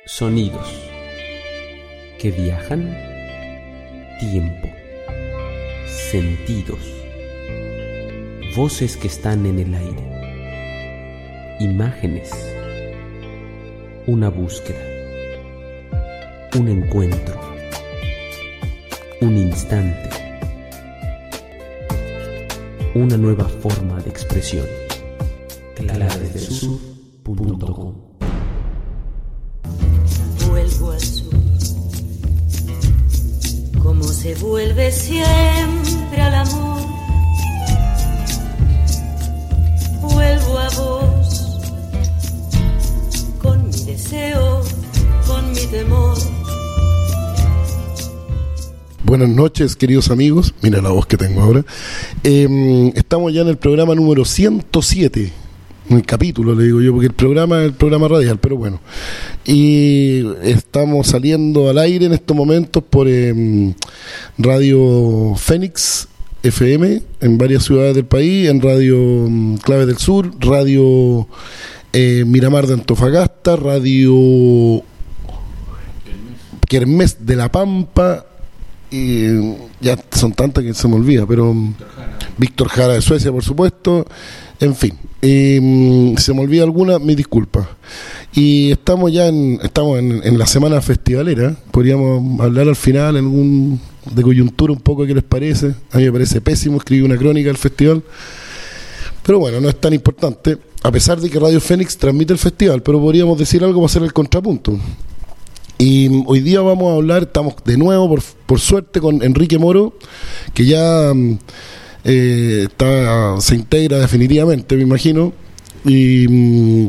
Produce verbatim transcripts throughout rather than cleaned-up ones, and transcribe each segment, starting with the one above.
Sonidos que viajan, tiempo, sentidos, voces que están en el aire, imágenes, una búsqueda, un encuentro, un instante, una nueva forma de expresión. claves del sur punto com. Vuelvo al sur, como se vuelve siempre al amor. Vuelvo a vos, con mi deseo, con mi temor. Buenas noches, queridos amigos. Mira la voz que tengo ahora. Eh, estamos ya en el programa número ciento siete. En el capítulo, le digo yo, porque el programa es el programa radial, pero bueno. Y estamos saliendo al aire en estos momentos por eh, Radio Fénix F M en varias ciudades del país, en Radio um, Claves del Sur, Radio eh, Miramar de Antofagasta, Radio Kermés de la Pampa, y ya son tantas que se me olvida, pero Víctor Jara, Víctor Jara de Suecia, por supuesto. En fin, eh, se me olvida alguna, mi disculpa. Y estamos ya en, estamos en, en la semana festivalera. Podríamos hablar al final en algún de coyuntura un poco, ¿qué les parece? A mí me parece pésimo escribir una crónica del festival, pero bueno, no es tan importante, a pesar de que Radio Fénix transmite el festival, pero podríamos decir algo para hacer el contrapunto. Y hoy día vamos a hablar, estamos de nuevo, por, por suerte, con Enrique Moro, que ya eh, está, se integra definitivamente, me imagino, y,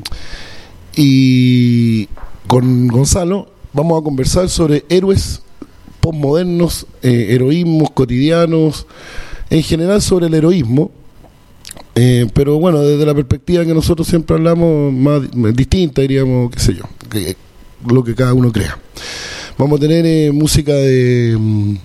y con Gonzalo vamos a conversar sobre héroes postmodernos, eh, heroísmos cotidianos, en general sobre el heroísmo, eh, pero bueno, desde la perspectiva que nosotros siempre hablamos, más distinta, diríamos, qué sé yo, que lo que cada uno crea. Vamos a tener eh, música de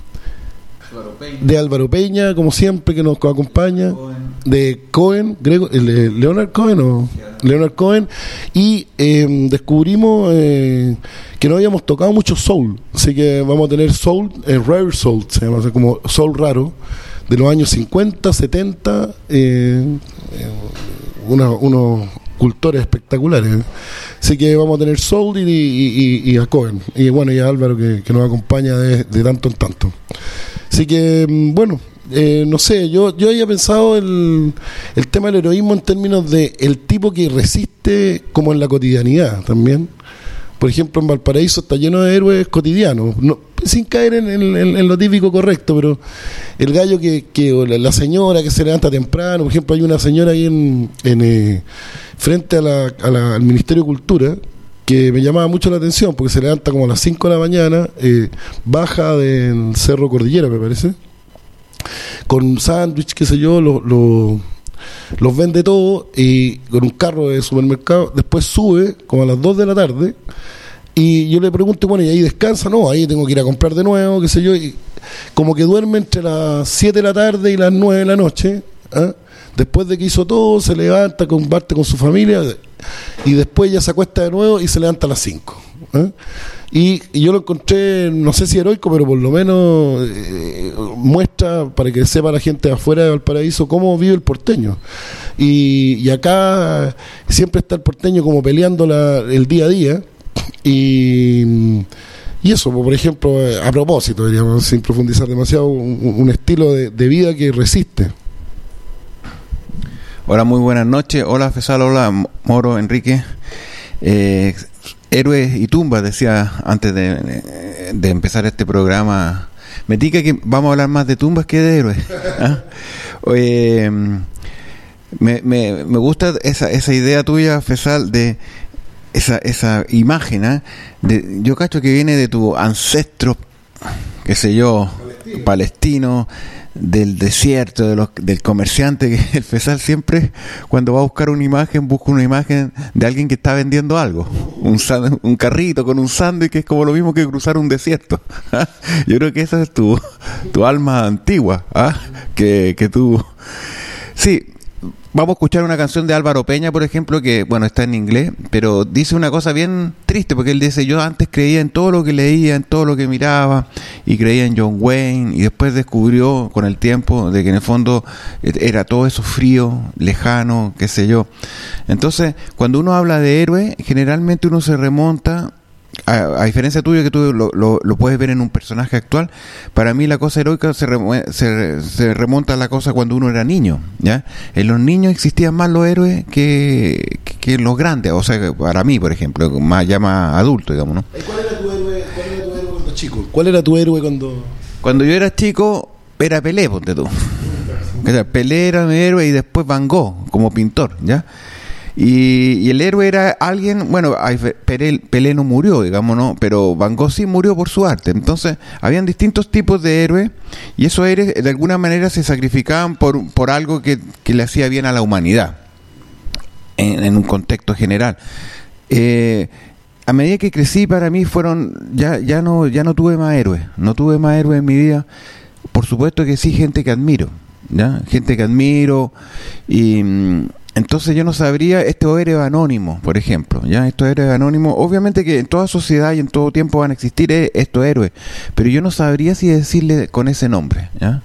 de Álvaro Peña, como siempre, que nos acompaña, Cohen. de Cohen, Grego, eh, Leonard Cohen o yeah. Leonard Cohen, y eh, descubrimos eh, que no habíamos tocado mucho soul, así que vamos a tener soul, eh, rare soul, se llama, o sea, como soul raro, de los años cincuenta, setenta, eh, eh, una, unos cultores espectaculares. Así que vamos a tener soul y, y, y, y a Cohen, y bueno, y a Álvaro que, que nos acompaña de, de tanto en tanto. Así que, bueno, eh, no sé, yo yo había pensado el, el tema del heroísmo en términos de el tipo que resiste como en la cotidianidad también. Por ejemplo, en Valparaíso está lleno de héroes cotidianos, no, sin caer en, en, en, en lo típico correcto, pero el gallo que, que o la, la señora que se levanta temprano, por ejemplo, hay una señora ahí en, en eh, frente a la, a la, al Ministerio de Cultura, que me llamaba mucho la atención, porque se levanta como a las cinco de la mañana, eh, baja del Cerro Cordillera, me parece, con un sándwich, qué sé yo, lo, lo, los vende todo, y con un carro de supermercado, después sube como a las dos de la tarde, y yo le pregunto, bueno, ¿y ahí descansa? No, ahí tengo que ir a comprar de nuevo, qué sé yo, y como que duerme entre las siete de la tarde y las nueve de la noche, ¿eh? Después de que hizo todo, se levanta, comparte con su familia, y después ya se acuesta de nuevo y se levanta a las cinco, ¿eh? y, y yo lo encontré, no sé si heroico, pero por lo menos eh, muestra para que sepa la gente de afuera de Valparaíso cómo vive el porteño, y, y acá siempre está el porteño como peleando la, el día a día, y, y eso, por ejemplo, a propósito, diríamos, sin profundizar demasiado, un, un estilo de, de vida que resiste. Hola, muy buenas noches. Hola, Fesal, hola, Moro, Enrique. Eh, héroes y tumbas, decía antes de, de empezar este programa. Me tica que vamos a hablar más de tumbas que de héroes. ¿Ah? Eh, me, me, me gusta esa, esa idea tuya, Fesal, de esa, esa imagen, ¿eh? de, yo cacho que viene de tu ancestro, qué sé yo, palestino, palestino del desierto, de los, del comerciante, que el Fesal siempre, cuando va a buscar una imagen, busca una imagen de alguien que está vendiendo algo, un, un carrito con un sándwich, que es como lo mismo que cruzar un desierto. ¿Ah? Yo creo que esa es tu, tu alma antigua, ¿ah? que, que tú... Sí, vamos a escuchar una canción de Álvaro Peña, por ejemplo, que, bueno, está en inglés, pero dice una cosa bien triste, porque él dice, yo antes creía en todo lo que leía, en todo lo que miraba, y creía en John Wayne, y después descubrió con el tiempo de que en el fondo era todo eso frío, lejano, qué sé yo. Entonces, cuando uno habla de héroe, generalmente uno se remonta, a, a diferencia tuya que tú lo, lo, lo puedes ver en un personaje actual, para mí la cosa heroica se, remo- se, se remonta a la cosa cuando uno era niño, ¿ya? En los niños existían más los héroes que, que, que los grandes, o sea, para mí, por ejemplo, más ya más adulto, digamos, ¿no? ¿Cuál era tu héroe, cuál era tu héroe cuando chico? ¿Cuál era tu héroe cuando...? Cuando yo era chico, era Pelé, ponte tú. Pelé era mi héroe y después Van Gogh, como pintor, ¿ya? Y, y el héroe era alguien, bueno, Pelé, Pelé no murió, digamos, ¿no? Pero Van Gogh sí murió por su arte. Entonces, habían distintos tipos de héroes y esos héroes de alguna manera se sacrificaban por, por algo que, que le hacía bien a la humanidad, en, en un contexto general. Eh, a medida que crecí, para mí fueron, ya, ya no, ya no tuve más héroes, no tuve más héroes en mi vida. Por supuesto que sí, gente que admiro, ¿ya? Gente que admiro y... Entonces yo no sabría, estos héroes anónimos, por ejemplo, ya estos héroes anónimos, obviamente que en toda sociedad y en todo tiempo van a existir eh, estos héroes, pero yo no sabría si decirle con ese nombre, ¿ya?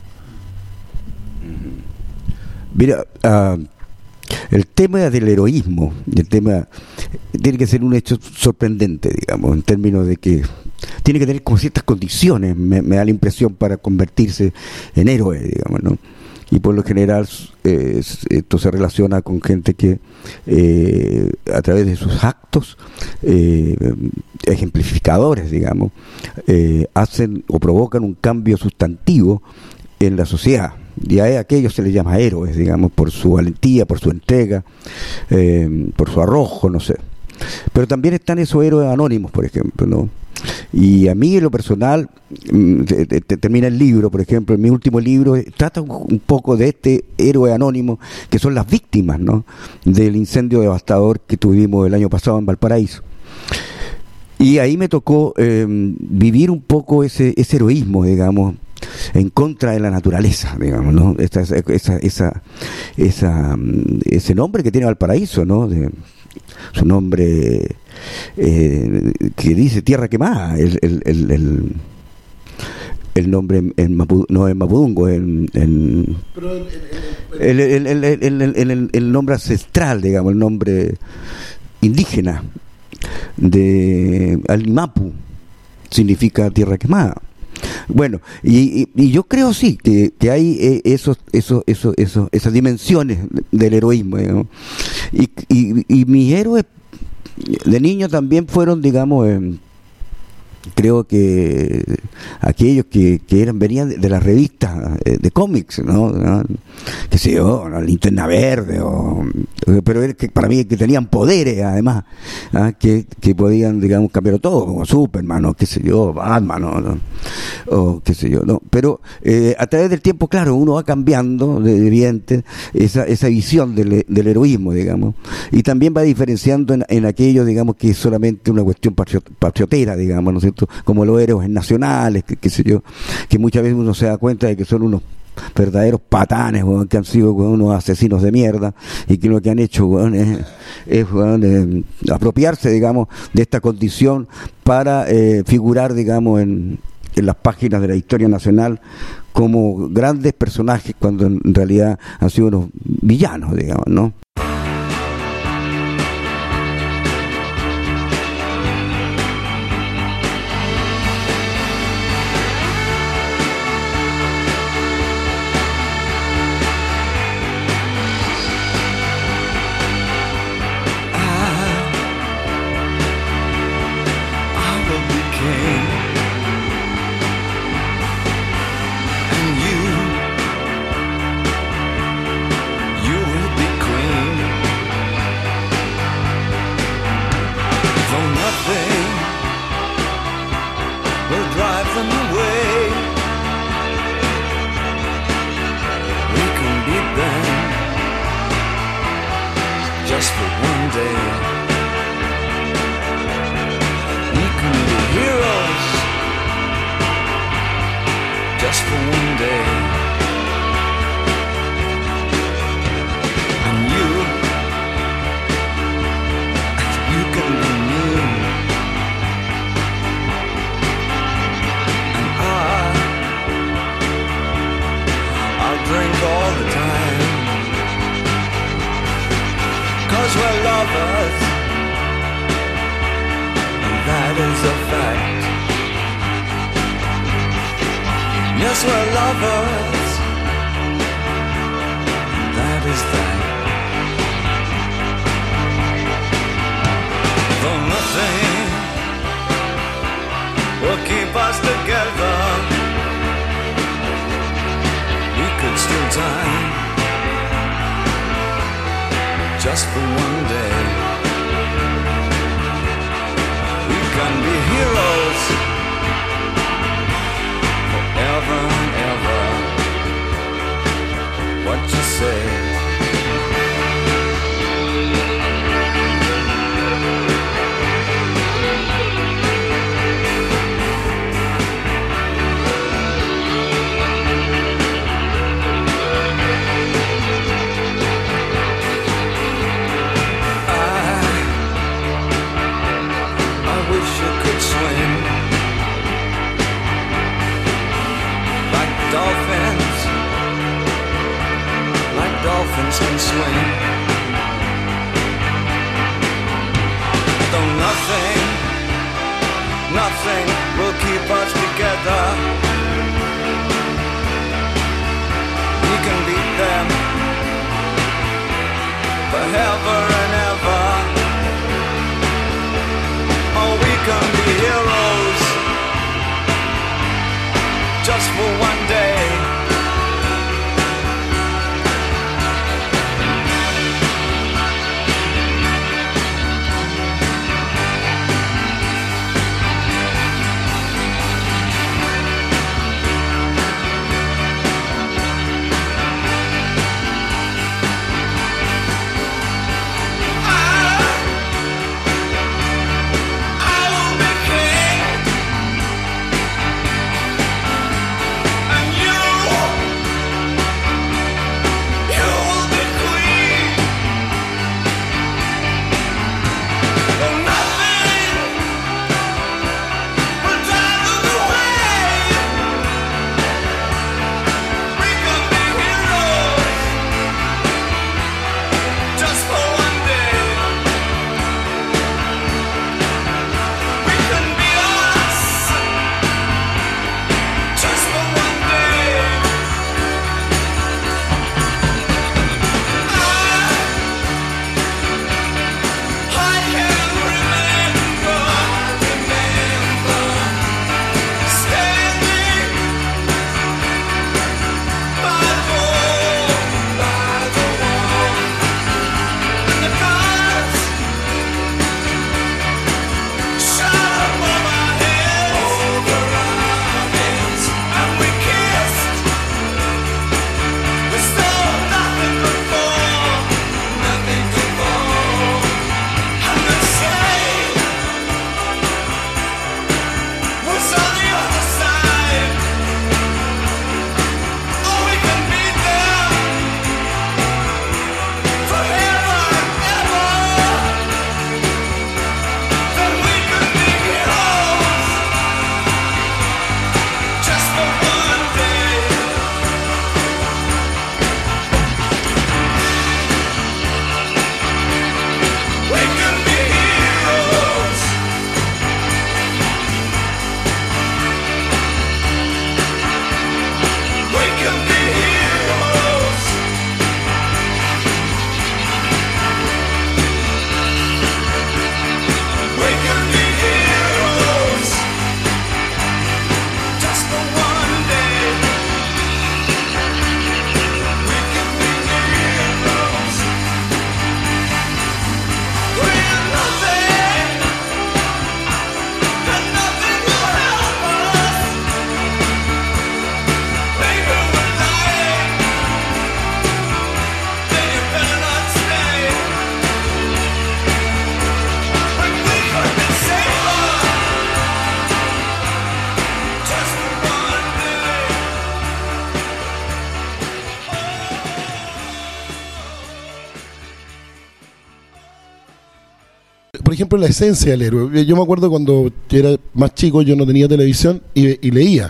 Mira, uh, el tema del heroísmo, el tema tiene que ser un hecho sorprendente, digamos, en términos de que tiene que tener como ciertas condiciones, me, me da la impresión, para convertirse en héroe, digamos, ¿no? Y por lo general eh, esto se relaciona con gente que eh, a través de sus actos eh, ejemplificadores, digamos, eh, hacen o provocan un cambio sustantivo en la sociedad. Y a aquellos se les llama héroes, digamos, por su valentía, por su entrega, eh, por su arrojo, no sé. Pero también están esos héroes anónimos, por ejemplo, ¿no? Y a mí en lo personal, te, te, te termina el libro, por ejemplo, en mi último libro trata un, un poco de este héroe anónimo que son las víctimas, ¿no?, del incendio devastador que tuvimos el año pasado en Valparaíso. Y ahí me tocó eh, vivir un poco ese, ese heroísmo, digamos, en contra de la naturaleza, digamos, ¿no? Esa, esa, esa, esa, ese nombre que tiene Valparaíso, ¿no?, de, su nombre eh, que dice tierra quemada, el, el, el, el, el nombre en, en Mapu, no en Mapudungo, en, en el, el, el, el, el, el, el nombre ancestral, digamos, el nombre indígena de Alimapu significa tierra quemada. Bueno, y, y, y yo creo sí que, que hay eh, esos, esos, esos, esos, esas dimensiones del heroísmo, ¿no? y, y, y mis héroes de niño también fueron, digamos, eh, creo que aquellos que, que eran venían de, de las revistas eh, de cómics, ¿no? ¿no? Que sé yo, la Linterna Verde, o, pero era que para mí que tenían poderes además, ¿ah? que, que podían, digamos, cambiar todo, como Superman, o qué sé yo, Batman, o, ¿no? o qué sé yo, no, pero eh, a través del tiempo, claro, uno va cambiando de, de evidente esa, esa visión del, del heroísmo, digamos, y también va diferenciando en, en aquello, digamos, que es solamente una cuestión patriot, patriotera, digamos, ¿no es cierto?, como los héroes nacionales, que, que sé yo, que muchas veces uno se da cuenta de que son unos verdaderos patanes, weón, que han sido, weón, unos asesinos de mierda, y que lo que han hecho, weón, es, es weón, eh, apropiarse, digamos, de esta condición para eh, figurar, digamos, en, en las páginas de la historia nacional como grandes personajes, cuando en realidad han sido unos villanos, digamos, ¿no? You will be queen. that is a fact. Yes, we're lovers, that is that. Though nothing will keep us together, we could steal time just for one day. We can be heroes forever and ever. What you say? Dolphins, like dolphins can swim. Though nothing, nothing will keep us together, we can beat them forever and ever. Oh, we can be heroes just for one day. por ejemplo, la esencia del héroe. Yo me acuerdo cuando era más chico, yo no tenía televisión y, y leía.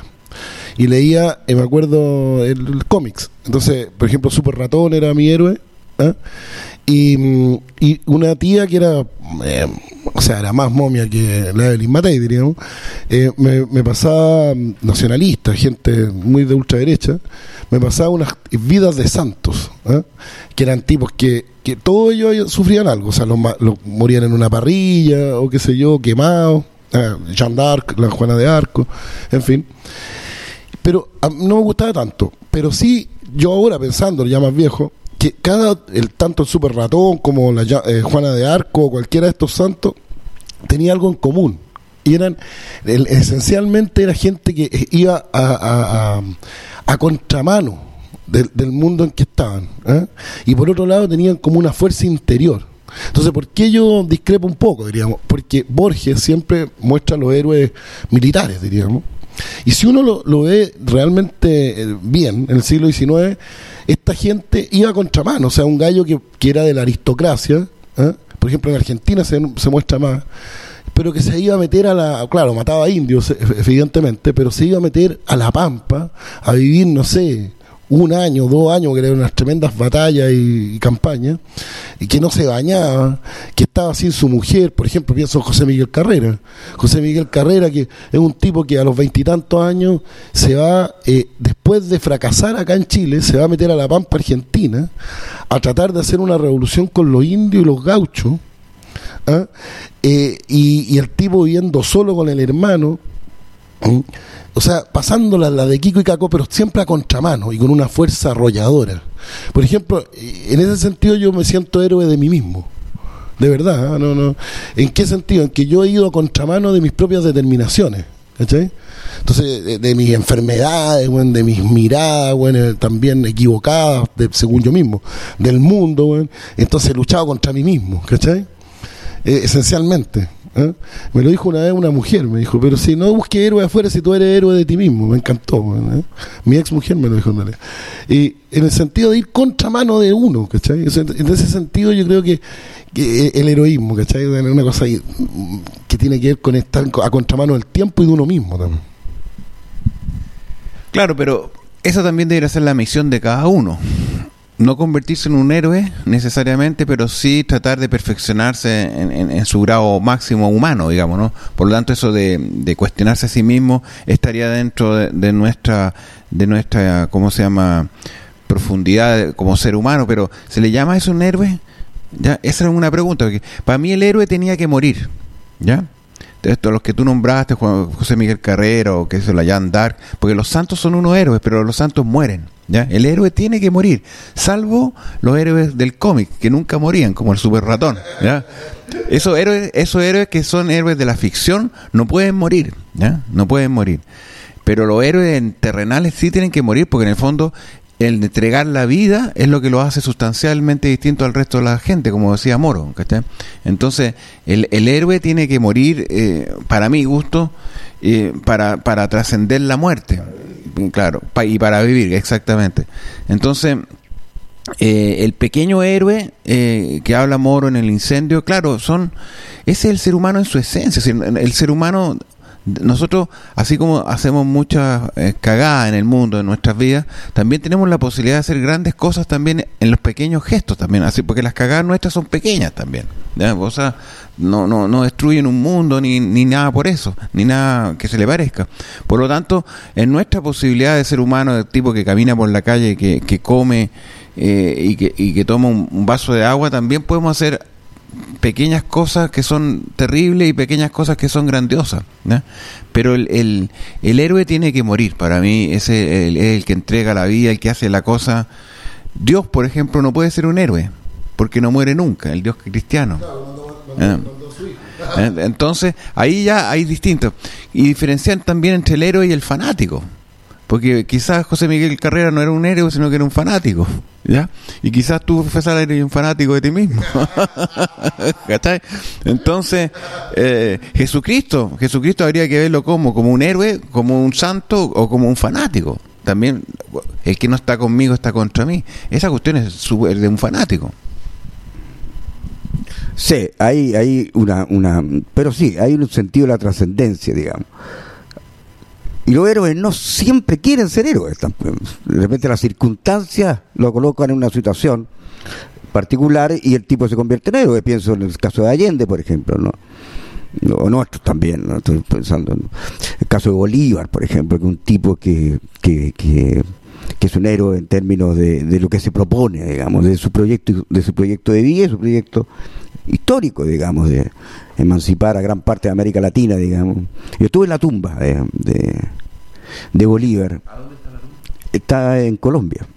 Y leía, eh, me acuerdo, el, el cómics. Entonces, por ejemplo, Super Ratón era mi héroe. ¿eh? Y, y una tía que era eh, o sea, era más momia que la Evelyn Matei, diríamos, eh, me, me pasaba nacionalista, gente muy de ultraderecha, me pasaba unas vidas de santos, ¿eh? Que eran tipos que, que todos ellos sufrían algo, o sea, los, los morían en una parrilla, o qué sé yo, quemados, eh, Jeanne d'Arc, la Juana de Arco, en fin. Pero a, no me gustaba tanto, pero sí, yo ahora pensando, ya más viejo, que cada, el tanto el Super Ratón como la eh, Juana de Arco o cualquiera de estos santos tenía algo en común, y eran el, esencialmente era gente que iba a, a, a, a contramano del, del mundo en que estaban, ¿eh? Y por otro lado tenían como una fuerza interior. Entonces, ¿por qué yo discrepo un poco, diríamos? Porque Borges siempre muestra a los héroes militares, diríamos, y si uno lo, lo ve realmente bien en el siglo diecinueve, esta gente iba a contramano, o sea, un gallo que, que era de la aristocracia, ¿eh? Por ejemplo en Argentina se, se muestra más, pero que se iba a meter a la, claro, mataba indios evidentemente, pero se iba a meter a la pampa a vivir, no sé, un año, dos años, que eran unas tremendas batallas y, y campañas, y que no se bañaba, que estaba sin su mujer. Por ejemplo, pienso en José Miguel Carrera. José Miguel Carrera, que es un tipo que a los veintitantos años se va, eh, después de fracasar acá en Chile, se va a meter a la pampa argentina a tratar de hacer una revolución con los indios y los gauchos, ¿eh? Eh, y, y el tipo viviendo solo con el hermano, ¿eh? O sea, pasándola la de Kiko y Caco, pero siempre a contramano y con una fuerza arrolladora. Por ejemplo, en ese sentido yo me siento héroe de mí mismo. De verdad, ¿eh? no, no. ¿En qué sentido? En que yo he ido a contramano de mis propias determinaciones, ¿cachai? Entonces, de, de mis enfermedades, bueno, de mis miradas, bueno, también equivocadas, de, según yo mismo, del mundo, bueno. Entonces he luchado contra mí mismo, ¿cachai? Eh, esencialmente. ¿Eh? Me lo dijo una vez una mujer, me dijo, pero si no busques héroe afuera, si tú eres héroe de ti mismo. Me encantó, ¿eh? Mi ex mujer me lo dijo una vez. Y en el sentido de ir contramano de uno, ¿cachai? En ese sentido yo creo que, que el heroísmo, ¿cachai? Es una cosa que tiene que ver con estar a contramano del tiempo y de uno mismo también. Claro, pero esa también debería ser la misión de cada uno. No convertirse en un héroe necesariamente, pero sí tratar de perfeccionarse en, en, en su grado máximo humano, digamos, ¿no? Por lo tanto, eso de, de cuestionarse a sí mismo estaría dentro de, de nuestra, de nuestra, ¿cómo se llama?, profundidad como ser humano. Pero ¿se le llama eso un héroe? ¿Ya? Esa es una pregunta, porque para mí el héroe tenía que morir, ¿ya? Esto, los que tú nombraste, Juan, José Miguel Carrera o que es la Jeanne d'Arc, porque los santos son unos héroes, pero los santos mueren, ¿ya? El héroe tiene que morir, salvo los héroes del cómic, que nunca morían, como el Super Ratón, ¿ya? Esos héroes, esos héroes que son héroes de la ficción no pueden morir, ¿ya? No pueden morir. Pero los héroes terrenales sí tienen que morir, porque en el fondo el de entregar la vida es lo que lo hace sustancialmente distinto al resto de la gente, como decía Moro, ¿cachai? Entonces el, el héroe tiene que morir, eh, para mi gusto, eh, para, para trascender la muerte, claro, pa, y para vivir, exactamente. Entonces eh, el pequeño héroe eh, que habla Moro en El incendio, claro, son ese es el ser humano en su esencia. El, el ser humano, nosotros, así como hacemos muchas eh, cagadas en el mundo, en nuestras vidas, también tenemos la posibilidad de hacer grandes cosas también en los pequeños gestos también, así, porque las cagadas nuestras son pequeñas también, ¿ya? O sea, no, no, no destruyen un mundo ni, ni nada por eso, ni nada que se le parezca. Por lo tanto, en nuestra posibilidad de ser humano, del tipo que camina por la calle, que, que come eh, y, que, y que toma un, un vaso de agua, también podemos hacer pequeñas cosas que son terribles y pequeñas cosas que son grandiosas, ¿no? Pero el, el, el héroe tiene que morir. Para mí ese es el, el que entrega la vida, el que hace la cosa. Dios, por ejemplo, no puede ser un héroe porque no muere nunca, el Dios cristiano. ¿Eh? Entonces ahí ya hay distintos, y diferencian también entre el héroe y el fanático, porque quizás José Miguel Carrera no era un héroe, sino que era un fanático, ¿ya? Y quizás tú, César, eres un fanático de ti mismo. ¿Cachai? Entonces, eh, Jesucristo, Jesucristo habría que verlo como, como un héroe, como un santo o como un fanático. También, el que no está conmigo está contra mí. Esa cuestión es de un fanático. Sí, hay, hay una, una, pero sí, hay un sentido de la trascendencia, digamos. Y los héroes no siempre quieren ser héroes. De repente las circunstancias lo colocan en una situación particular y el tipo se convierte en héroe. Pienso en el caso de Allende, por ejemplo, ¿no? o nuestros también, ¿no? Estoy pensando en el caso de Bolívar, por ejemplo, que es un tipo que, que, que, que es un héroe en términos de, de lo que se propone, digamos, de su proyecto, de su proyecto de vida, su proyecto histórico, digamos, de emancipar a gran parte de América Latina, digamos. Yo estuve en la tumba de, de, de Bolívar. ¿A dónde está la tumba? Está en Colombia.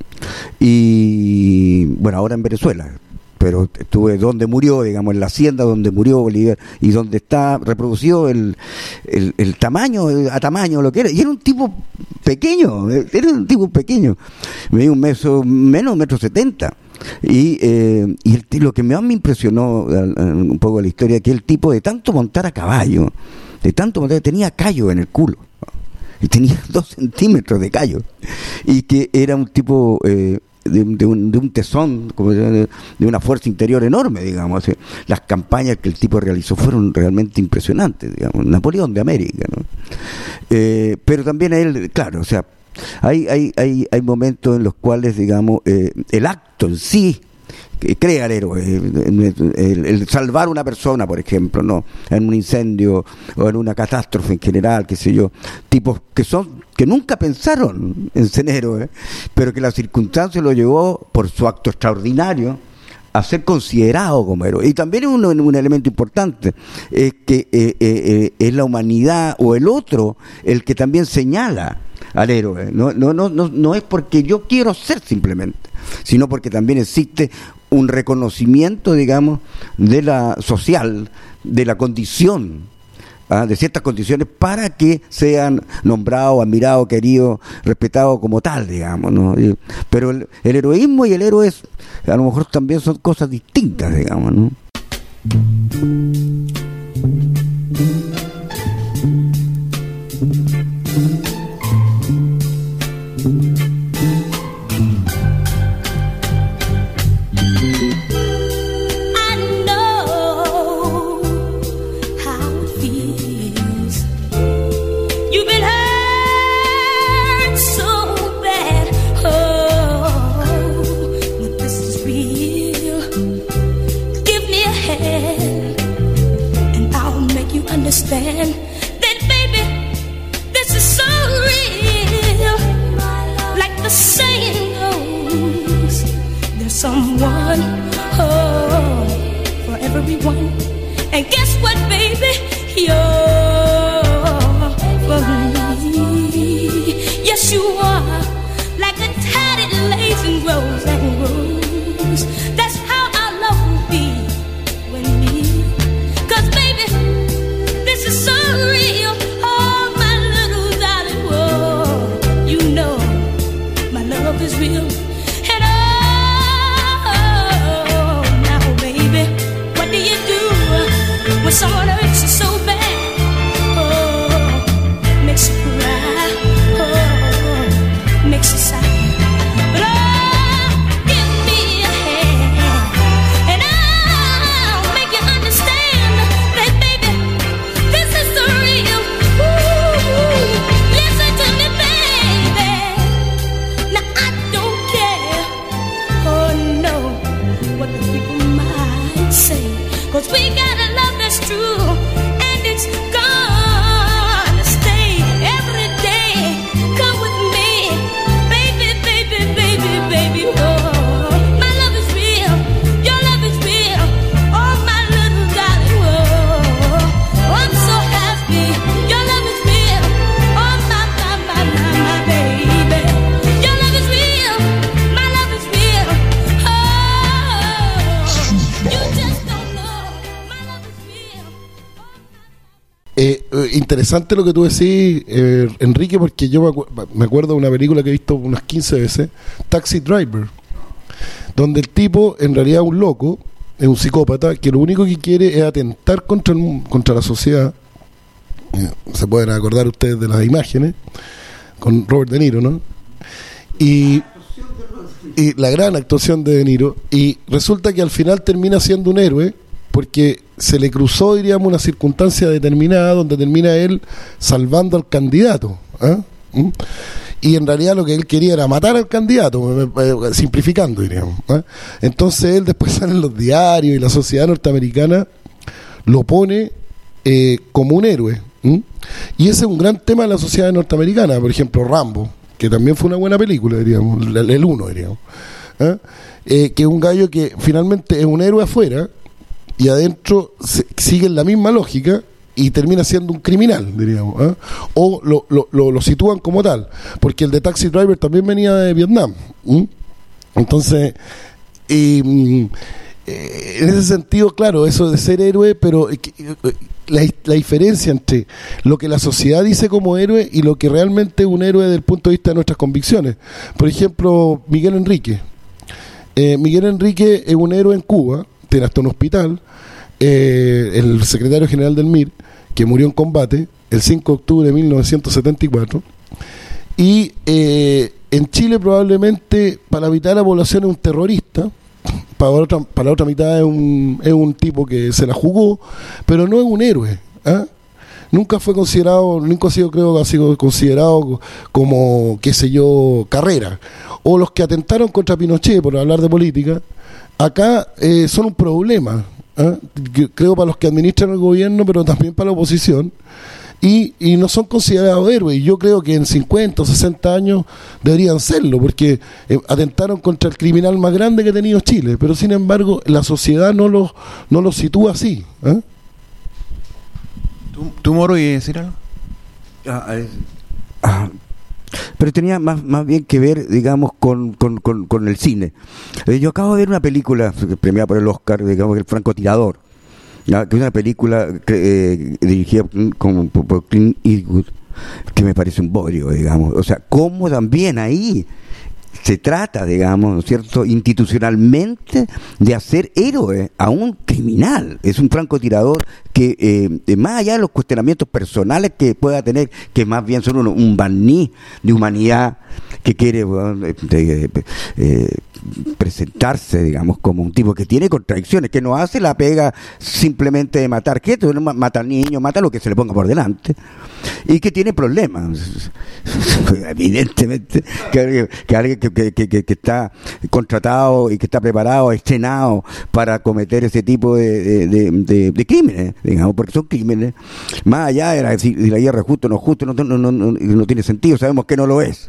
Y bueno, ahora en Venezuela. Pero estuve donde murió, digamos, en la hacienda donde murió Bolívar y donde está reproducido el, el, el tamaño, a tamaño lo que era. Y era un tipo pequeño, era un tipo pequeño. Medía un metro, menos un metro setenta. Y, eh, y el, lo que más me impresionó un poco la historia, que el tipo de tanto montar a caballo, de tanto montar, tenía callo en el culo. Y tenía dos centímetros de callo. Y que era un tipo... Eh, De, de, un, de un tesón, como de, de una fuerza interior enorme, digamos. Las campañas que el tipo realizó fueron realmente impresionantes, digamos. Napoleón de América, ¿no? Eh, pero también él, claro, o sea, hay hay hay, hay momentos en los cuales, digamos, eh, el acto en sí que crea el héroe, el, el, el salvar a una persona, por ejemplo, no, en un incendio o en una catástrofe en general, qué sé yo, tipos que son que nunca pensaron en ser héroes, pero que la circunstancia lo llevó por su acto extraordinario a ser considerado como héroe. Y también un, un elemento importante es que eh, eh, es la humanidad o el otro el que también señala al héroe. No, no, no, no, no es porque yo quiero ser simplemente, sino porque también existe un reconocimiento, digamos, de la social, de la condición, ¿ah? de ciertas condiciones para que sean nombrados, admirados, queridos, respetados como tal, digamos, ¿no? Y, pero el, el heroísmo y el héroe es, a lo mejor también son cosas distintas, digamos, ¿no? Understand that, baby, this is so real. Like the saying goes, there's someone, oh, for everyone. And guess what, baby, you're for me. Yes, you are. Like a tatted lace and rose and rose. That's how our love will be when we, 'cause baby, this is so real, oh my little darling, whoa, you know my love is real. And oh, now baby, what do you do when someone hurts you so bad? Oh, makes you cry, oh, makes you sigh. But oh, give me a hand, and I'll make you understand that, baby, this is the real. Ooh, listen to me, baby. Now I don't care, oh no, what the people might say, 'cause we got a love that's true, and it's gonna stay every day. Come with me, baby, baby, baby, baby, oh, my love is real, your love is real, oh my little darling, oh, oh I'm so happy, your love is real, oh my, my, my, my, my baby, your love is real, my love is real, oh, you just don't know, my love is real, oh my. Eh, eh, interesante lo que tú decís, eh, Enrique, porque yo me, acu- me acuerdo de una película que he visto unas quince veces, Taxi Driver, donde el tipo en realidad es un loco, es un psicópata que lo único que quiere es atentar contra el, mu- contra la sociedad. Eh, se pueden acordar ustedes de las imágenes con Robert De Niro, ¿no? Y, y la gran actuación de De Niro, y resulta que al final termina siendo un héroe porque se le cruzó, diríamos, una circunstancia determinada donde termina él salvando al candidato, ¿ah? ¿Mm? Y en realidad lo que él quería era matar al candidato, eh, eh, simplificando, diríamos, ¿ah? Entonces él después sale en los diarios y la sociedad norteamericana lo pone eh, como un héroe. ¿Mm? Y ese es un gran tema de la sociedad norteamericana. Por ejemplo, Rambo, que también fue una buena película, diríamos, el, el uno, diríamos. ¿Eh? Eh, que es un gallo que finalmente es un héroe afuera y adentro se, sigue la misma lógica y termina siendo un criminal, diríamos. ¿Eh? O lo, lo, lo, lo sitúan como tal, porque el de Taxi Driver también venía de Vietnam. ¿Mm? Entonces, eh, eh, en ese sentido, claro, eso de ser héroe, pero eh, la, la diferencia entre lo que la sociedad dice como héroe y lo que realmente es un héroe desde el punto de vista de nuestras convicciones. Por ejemplo, Miguel Enrique. Eh, Miguel Enrique es un héroe en Cuba, tiene hasta un hospital, eh, el secretario general del M I R, que murió en combate el cinco de octubre de mil novecientos setenta y cuatro, y eh, en Chile probablemente para la mitad de la población es un terrorista, para la otra, para la otra mitad es un, es un tipo que se la jugó, pero no es un héroe. ¿eh? Nunca fue considerado, nunca ha sido, creo que ha sido considerado como, qué sé yo, Carrera. O los que atentaron contra Pinochet, por hablar de política, acá eh, son un problema. ¿eh? Creo para los que administran el gobierno, pero también para la oposición. Y, y no son considerados héroes. Yo creo que en cincuenta o sesenta años deberían serlo, porque eh, atentaron contra el criminal más grande que ha tenido Chile, pero sin embargo la sociedad no los no los sitúa así. ¿eh? ¿Tú, tú Moro, y decir algo? Ah, eh, ah, pero tenía más más bien que ver, digamos, con, con, con, con el cine. Eh, yo acabo de ver una película premiada por el Oscar, digamos, El francotirador, ¿ya? Que es una película que, eh, dirigida con, por Clint Eastwood, que me parece un bodrio, digamos. O sea, cómo también ahí se trata, digamos, ¿no es cierto?, institucionalmente de hacer héroe a un criminal. Es un francotirador que, eh, más allá de los cuestionamientos personales que pueda tener, que más bien son un, un barniz de humanidad que quiere, bueno, de, de, de, eh, presentarse, digamos, como un tipo que tiene contradicciones, que no hace la pega simplemente de matar gente, no mata al niño, mata lo que se le ponga por delante, y que tiene problemas. Evidentemente que alguien, que, alguien que, que, que, que está contratado y que está preparado, estrenado para cometer ese tipo de, de, de, de crímenes, digamos, porque son crímenes, más allá de la, si la guerra es justo o no justo, no, no, no, no, no tiene sentido, sabemos que no lo es.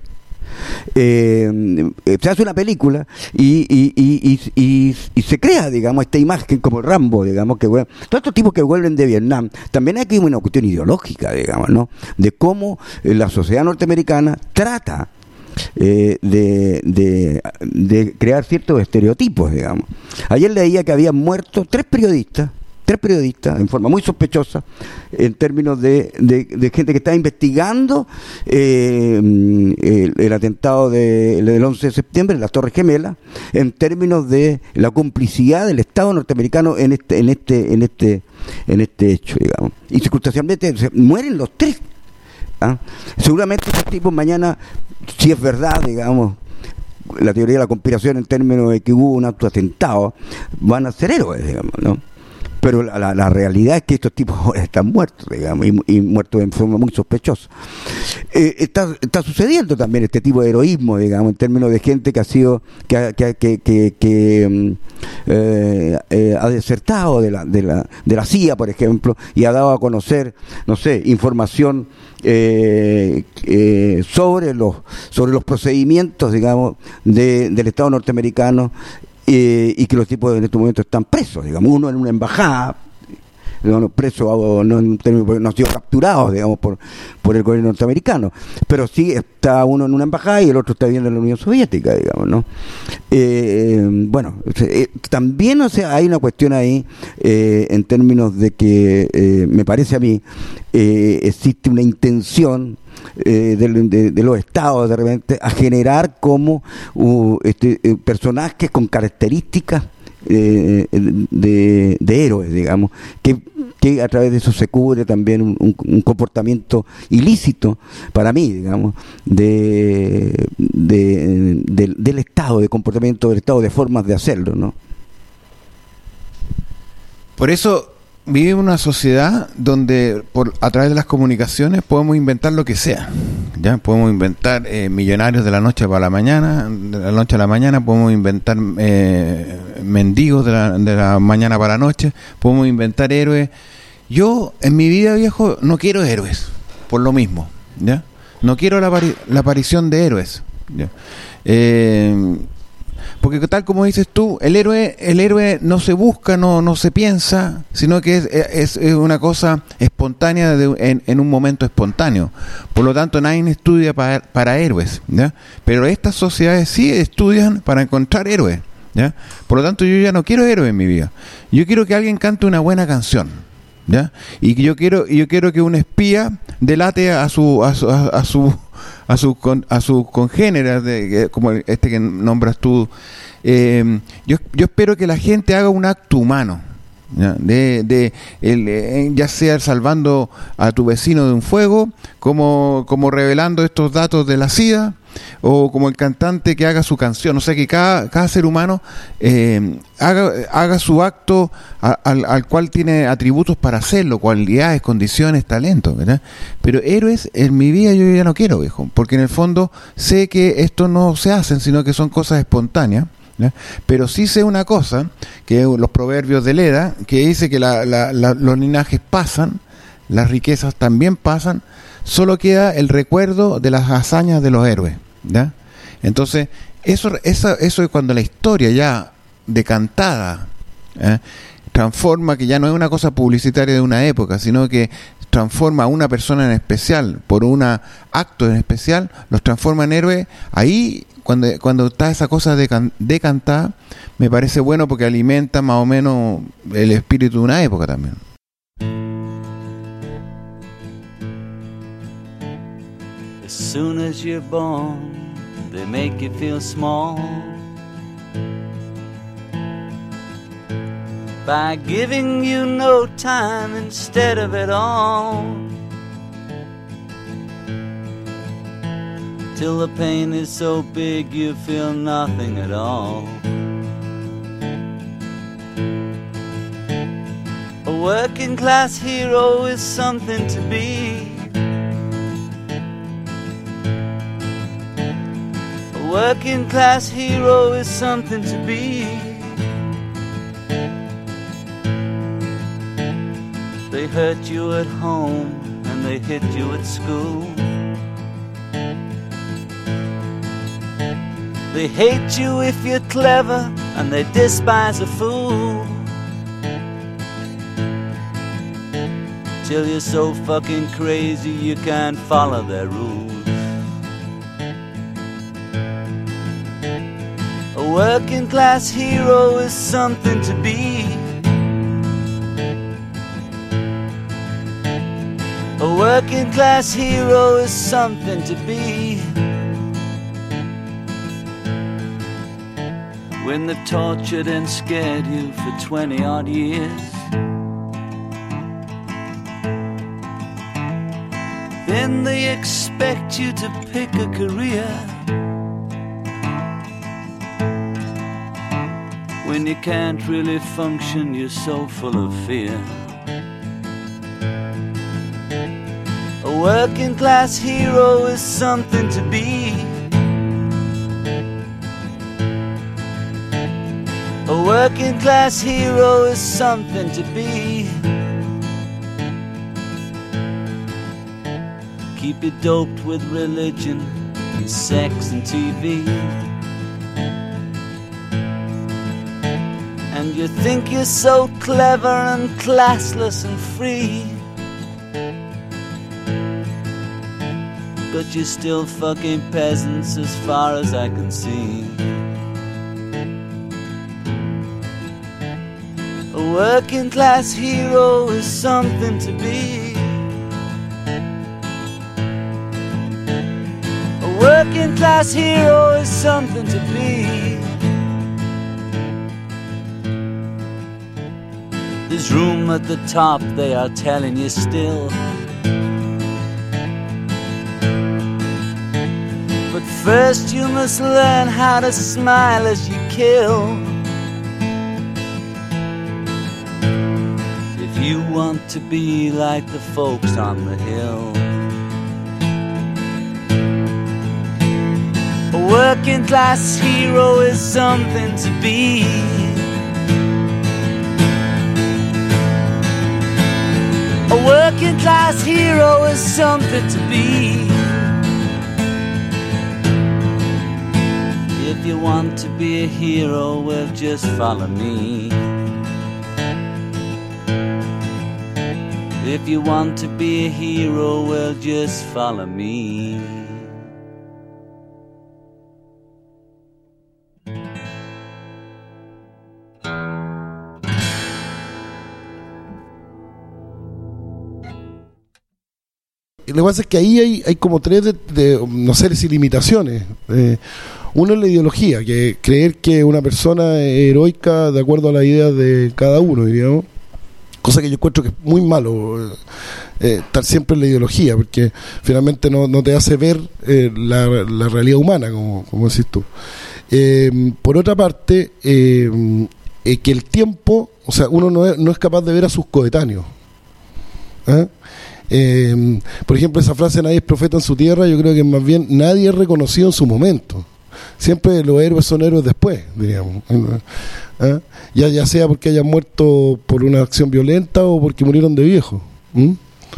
Eh, se hace una película y, y, y, y, y, y se crea, digamos, esta imagen como Rambo, digamos, que todos estos tipos que vuelven de Vietnam. También hay aquí una cuestión ideológica, digamos, ¿no?, de cómo la sociedad norteamericana trata eh, de, de, de crear ciertos estereotipos, digamos. Ayer leía que habían muerto tres periodistas tres periodistas en forma muy sospechosa en términos de, de, de gente que está investigando eh, el, el atentado de, del once de septiembre en las Torres Gemelas, en términos de la complicidad del Estado norteamericano en este en este en este en este hecho, digamos, y circunstancialmente se mueren los tres. ¿ah? Seguramente estos tipos mañana, si es verdad, digamos, la teoría de la conspiración en términos de que hubo un autoatentado, van a ser héroes, digamos, ¿no? Pero la, la, la realidad es que estos tipos están muertos, digamos, y, y muertos en forma muy sospechosa. Eh, está, está sucediendo también este tipo de heroísmo, digamos, en términos de gente que ha sido, que, ha, que, que, que, que eh, eh, ha desertado de la, de la, de la C I A, por ejemplo, y ha dado a conocer, no sé, información eh, eh, sobre los, sobre los procedimientos, digamos, de, del Estado norteamericano. Eh, y que los tipos en este momento están presos, digamos, uno en una embajada, no, preso, no, no han sido capturados, digamos, por, por el gobierno norteamericano, pero sí está uno en una embajada y el otro está viviendo en la Unión Soviética, digamos, ¿no? Eh, bueno, eh, también, o sea, hay una cuestión ahí eh, en términos de que eh, me parece a mí eh, existe una intención Eh, de, de, de los estados de repente a generar como uh, este, eh, personajes con características eh, de, de héroes, digamos, que, que a través de eso se cubre también un, un, un comportamiento ilícito para mí, digamos, de, de, de del estado, de comportamiento del estado, de formas de hacerlo, ¿no? Por eso vivimos en una sociedad donde por a través de las comunicaciones podemos inventar lo que sea. Ya podemos inventar eh, millonarios de la noche para la mañana, de la noche a la mañana, podemos inventar eh, mendigos de la, de la mañana para la noche, podemos inventar héroes Yo, en mi vida, viejo, no quiero héroes, por lo mismo, ¿ya? No quiero la, apari- la aparición de héroes, ¿ya? Eh, porque tal como dices tú, el héroe el héroe no se busca, no no se piensa, sino que es, es, es una cosa espontánea de, en, en un momento espontáneo. Por lo tanto, nadie estudia para, para héroes, ¿ya? Pero estas sociedades sí estudian para encontrar héroes, ¿ya? Por lo tanto, yo ya no quiero héroes en mi vida. Yo quiero que alguien cante una buena canción, ¿ya? Y que yo quiero yo quiero que un espía delate a su a su a, a su a sus con, a sus congéneres de, como este que nombras tú. Eh, yo yo espero que la gente haga un acto humano, ¿ya? de de el, eh, ya sea salvando a tu vecino de un fuego, como como revelando estos datos de la SIDA, o como el cantante que haga su canción. O sea, que cada, cada ser humano eh, haga, haga su acto a, al, al cual tiene atributos para hacerlo, cualidades, condiciones, talentos, ¿verdad? Pero héroes en mi vida yo ya no quiero, viejo, porque en el fondo sé que esto no se hacen, sino que son cosas espontáneas, ¿ya? Pero sí sé una cosa, que los proverbios de Leda, que dice que la, la, la, los linajes pasan, las riquezas también pasan, solo queda el recuerdo de las hazañas de los héroes, ¿ya? Entonces, eso, eso, eso es cuando la historia ya decantada, ¿eh? transforma, que ya no es una cosa publicitaria de una época, sino que transforma a una persona en especial, por un acto en especial, los transforma en héroes. Ahí, cuando, cuando está esa cosa decan, decantada, me parece bueno porque alimenta más o menos el espíritu de una época también. As soon as you're born, they make you feel small by giving you no time instead of it all, till the pain is so big you feel nothing at all. A working class hero is something to be. A working class hero is something to be. They hurt you at home and they hit you at school. They hate you if you're clever and they despise a fool, till you're so fucking crazy you can't follow their rules. A working class hero is something to be. A working class hero is something to be. When they've tortured and scared you for twenty odd years, then they expect you to pick a career. When you can't really function, you're so full of fear. A working class hero is something to be. A working class hero is something to be. Keep you doped with religion and sex and T V, and you think you're so clever and classless and free, but you're still fucking peasants as far as I can see. A working class hero is something to be. A working class hero is something to be. There's room at the top, they are telling you still, but first you must learn how to smile as you kill. If you want to be like the folks on the hill. A working class hero is something to be. A working class hero is something to be. If you want to be a hero, well, just follow me. If you want to be a hero, well, just follow me. Lo que pasa es que ahí hay, hay como tres, de, de, no sé si limitaciones. Eh, uno es la ideología, que creer que una persona es heroica de acuerdo a las ideas de cada uno, diríamos. Cosa que yo encuentro que es muy malo, eh, estar siempre en la ideología, porque finalmente no, no te hace ver eh, la, la realidad humana, como, como decís tú. Eh, por otra parte, eh, eh, que el tiempo, o sea, uno no es, no es capaz de ver a sus coetáneos. ¿Eh? Eh, por ejemplo, esa frase, nadie es profeta en su tierra, yo creo que más bien nadie es reconocido en su momento. Siempre los héroes son héroes después, diríamos. ¿Eh? Ya, ya sea porque hayan muerto por una acción violenta o porque murieron de viejo. ¿Mm?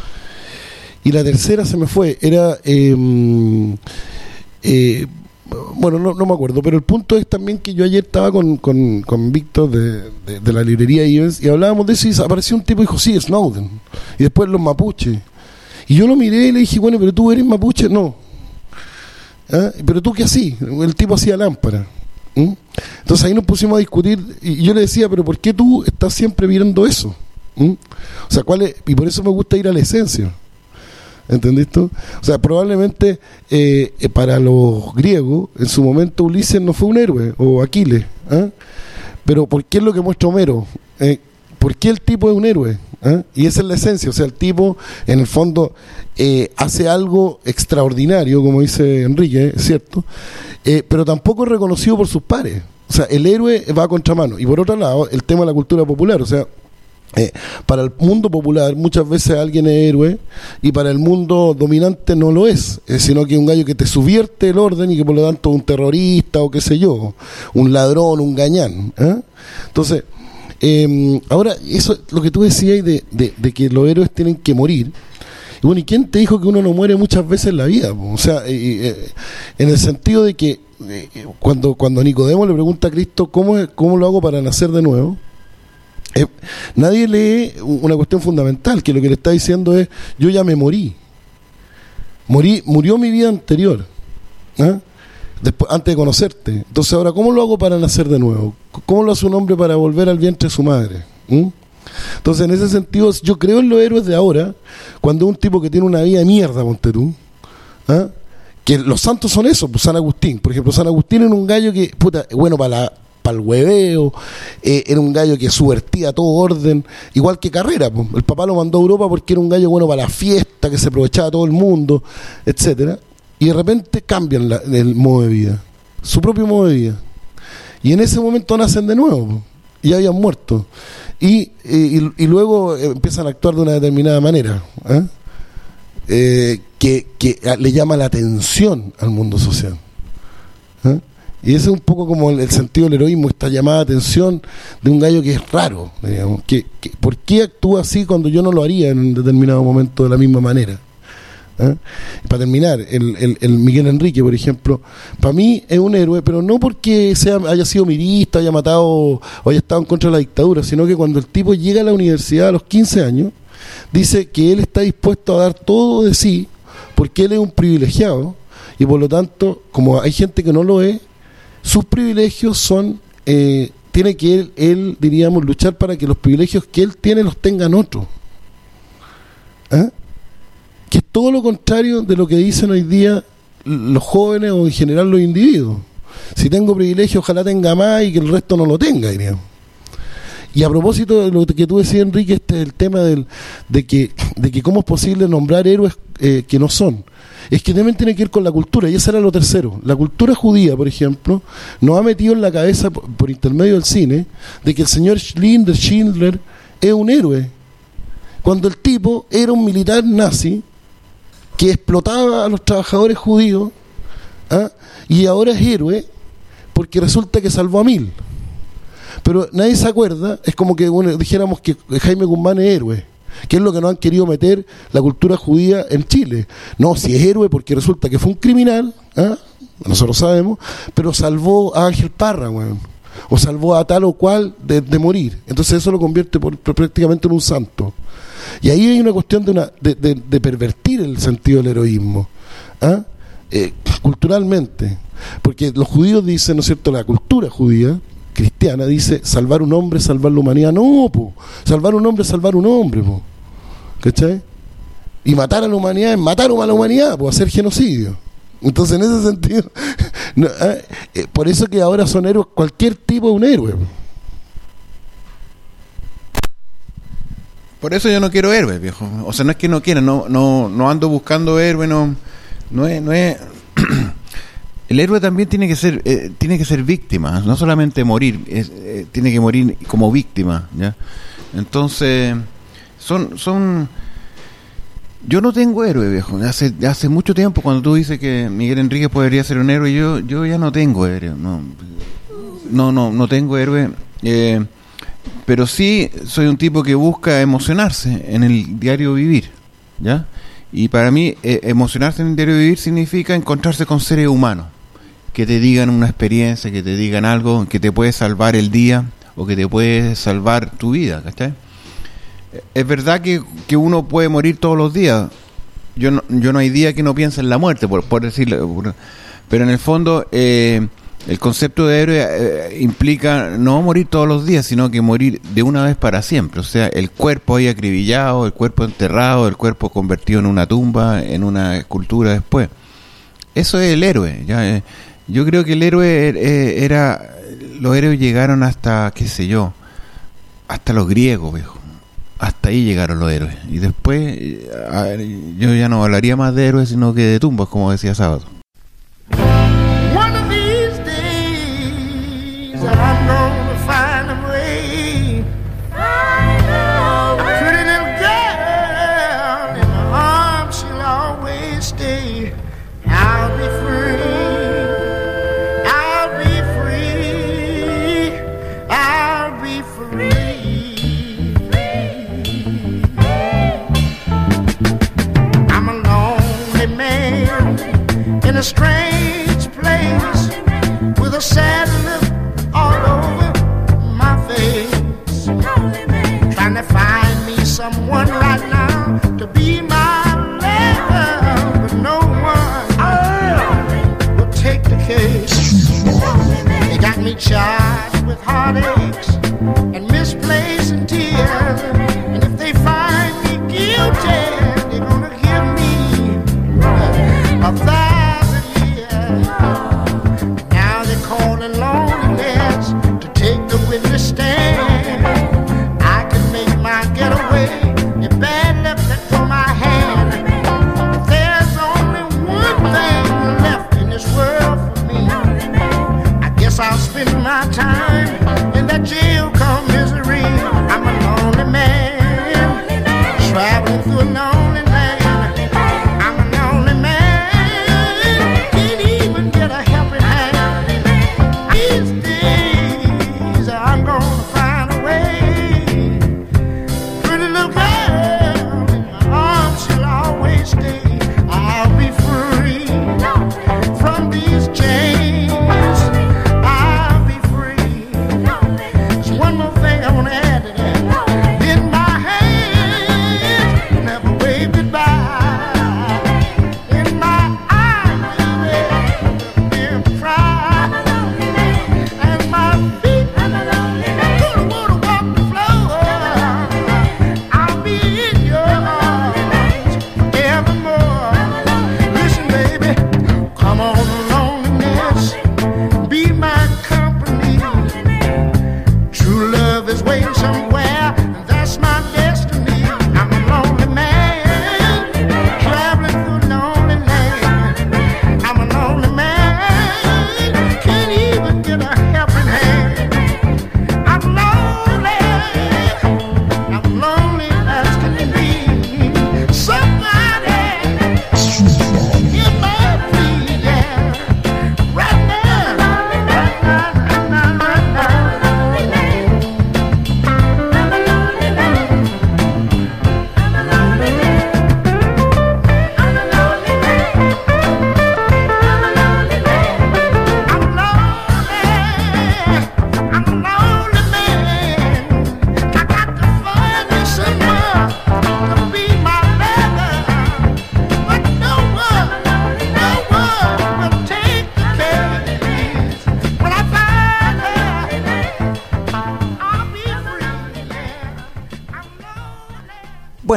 Y la tercera se me fue, era eh, eh, bueno, no, no me acuerdo, pero el punto es también que yo ayer estaba con, con, con Víctor de, de, de la librería Ivens y hablábamos de eso y apareció un tipo y dijo, sí, Snowden, y después los mapuches, y yo lo miré y le dije, bueno, pero tú eres mapuche. No. ¿Ah? Pero tú qué así, el tipo hacía lámpara. ¿Mm? Entonces ahí nos pusimos a discutir y yo le decía, pero ¿por qué tú estás siempre viendo eso? ¿Mm? O sea, ¿cuál es? Y por eso me gusta ir a la esencia. ¿Entendés tú? O sea, probablemente eh, eh, para los griegos en su momento Ulises no fue un héroe, o Aquiles, ¿eh? Pero ¿por qué es lo que muestra Homero? Eh, ¿por qué el tipo es un héroe? ¿Eh? Y esa es la esencia, o sea, el tipo en el fondo eh, hace algo extraordinario, como dice Enrique, ¿es cierto? Eh, pero tampoco es reconocido por sus pares. O sea, el héroe va a contramano. Y por otro lado, el tema de la cultura popular, o sea, Eh, para el mundo popular muchas veces alguien es héroe y para el mundo dominante no lo es, eh, sino que es un gallo que te subvierte el orden y que por lo tanto es un terrorista o qué sé yo, un ladrón, un gañán, ¿eh? Entonces eh, ahora eso lo que tú decías de, de, de que los héroes tienen que morir. Y bueno, ¿y quién te dijo que uno no muere muchas veces en la vida? O sea, eh, eh, en el sentido de que eh, cuando, cuando Nicodemo le pregunta a Cristo ¿cómo, cómo lo hago para nacer de nuevo? Eh, nadie lee una cuestión fundamental, que lo que le está diciendo es, yo ya me morí, morí murió mi vida anterior, ¿eh? Después, antes de conocerte. Entonces ahora, ¿cómo lo hago para nacer de nuevo? ¿Cómo lo hace un hombre para volver al vientre de su madre? ¿Mm? Entonces, en ese sentido, yo creo en los héroes de ahora, cuando un tipo que tiene una vida de mierda, ponte tú, ¿eh? Que los santos son eso, pues San Agustín, por ejemplo, San Agustín era un gallo que, puta, bueno, para la al hueveo, eh, era un gallo que subvertía todo orden, igual que Carrera, pues. El papá lo mandó a Europa porque era un gallo bueno para la fiesta, que se aprovechaba todo el mundo, etcétera, y de repente cambian la, el modo de vida, su propio modo de vida, y en ese momento nacen de nuevo, pues, y habían muerto, y, y, y luego empiezan a actuar de una determinada manera, ¿eh? Eh, que, que le llama la atención al mundo social, ¿eh? Y ese es un poco como el, el sentido del heroísmo, esta llamada atención de un gallo que es raro, digamos, que, que ¿por qué actúa así cuando yo no lo haría en un determinado momento de la misma manera? ¿Eh? Para terminar, el, el, el Miguel Enrique, por ejemplo, para mí es un héroe, pero no porque sea, haya sido mirista, haya matado o haya estado en contra de la dictadura, sino que cuando el tipo llega a la universidad a los quince años, dice que él está dispuesto a dar todo de sí, porque él es un privilegiado, y por lo tanto, como hay gente que no lo es, sus privilegios son, eh, tiene que él, él, diríamos, luchar para que los privilegios que él tiene los tengan otros. ¿Eh? Que es todo lo contrario de lo que dicen hoy día los jóvenes o en general los individuos. Si tengo privilegio, ojalá tenga más y que el resto no lo tenga, diríamos. Y a propósito de lo que tú decías, Enrique, este es el tema del, de que de que cómo es posible nombrar héroes eh, que no son. Es que también tiene que ver con la cultura, y eso era lo tercero. La cultura judía, por ejemplo, nos ha metido en la cabeza, por, por intermedio del cine, de que el señor Schindler, Schindler es un héroe, cuando el tipo era un militar nazi que explotaba a los trabajadores judíos, ¿ah? Y ahora es héroe porque resulta que salvó a mil. Pero nadie se acuerda, es como que bueno, dijéramos que Jaime Guzmán es héroe. que es lo que nos han querido meter la cultura judía en Chile. No, si es héroe porque resulta que fue un criminal, ¿eh? Nosotros sabemos, pero salvó a Ángel Parra, weón, o salvó a tal o cual de, de morir. Entonces eso lo convierte por, por prácticamente en un santo. Y ahí hay una cuestión de, una, de, de, de pervertir el sentido del heroísmo, ¿eh? Eh, culturalmente, porque los judíos dicen, ¿no es cierto?, la cultura judía cristiana dice salvar un hombre, salvar la humanidad. No, po, salvar un hombre, salvar un hombre, po. ¿Cachai? Y matar a la humanidad es matar a la humanidad, po, hacer genocidio. Entonces, en ese sentido, no, eh, eh, por eso que ahora son héroes, cualquier tipo de un héroe. Por eso yo no quiero héroes, viejo. O sea, no es que no quiera, no, no, no ando buscando héroe, no, no es, no es. El héroe también tiene que ser, eh, tiene que ser víctima, no solamente morir, es, eh, tiene que morir como víctima, ¿ya? Entonces, son, son. Yo no tengo héroe, viejo. Hace, hace mucho tiempo, cuando tú dices que Miguel Enríquez podría ser un héroe, yo, yo ya no tengo héroe, no, no, no, no tengo héroe. Eh, pero sí soy un tipo que busca emocionarse en el diario vivir, ¿ya? Y para mí eh, emocionarse en el diario vivir significa encontrarse con seres humanos que te digan una experiencia, que te digan algo que te puede salvar el día o que te puede salvar tu vida, ¿cachai? Es verdad que, que uno puede morir todos los días. Yo no, yo no hay día que no piense en la muerte, por, por decirlo, por, pero en el fondo eh, el concepto de héroe eh, implica no morir todos los días, sino que morir de una vez para siempre. O sea, el cuerpo ahí acribillado, el cuerpo enterrado, el cuerpo convertido en una tumba, en una escultura después. Eso es el héroe. ¿Ya? Eh, yo creo que el héroe eh, era... Los héroes llegaron hasta, qué sé yo, hasta los griegos, viejo. Hasta ahí llegaron los héroes. Y después, eh, yo ya no hablaría más de héroes, sino que de tumbas, como decía Sábado. I'm gonna find a way. A pretty little girl in my arms, she'll always stay. I'll be free. I'll be free. I'll be free. I'm a lonely man in a strange place with a sad look all over my face, trying to find me someone right now to be my lover, but no one will take the case. They got me charged with heartaches and misplacing tears, and if they find me guilty, they're gonna give me a thousand years.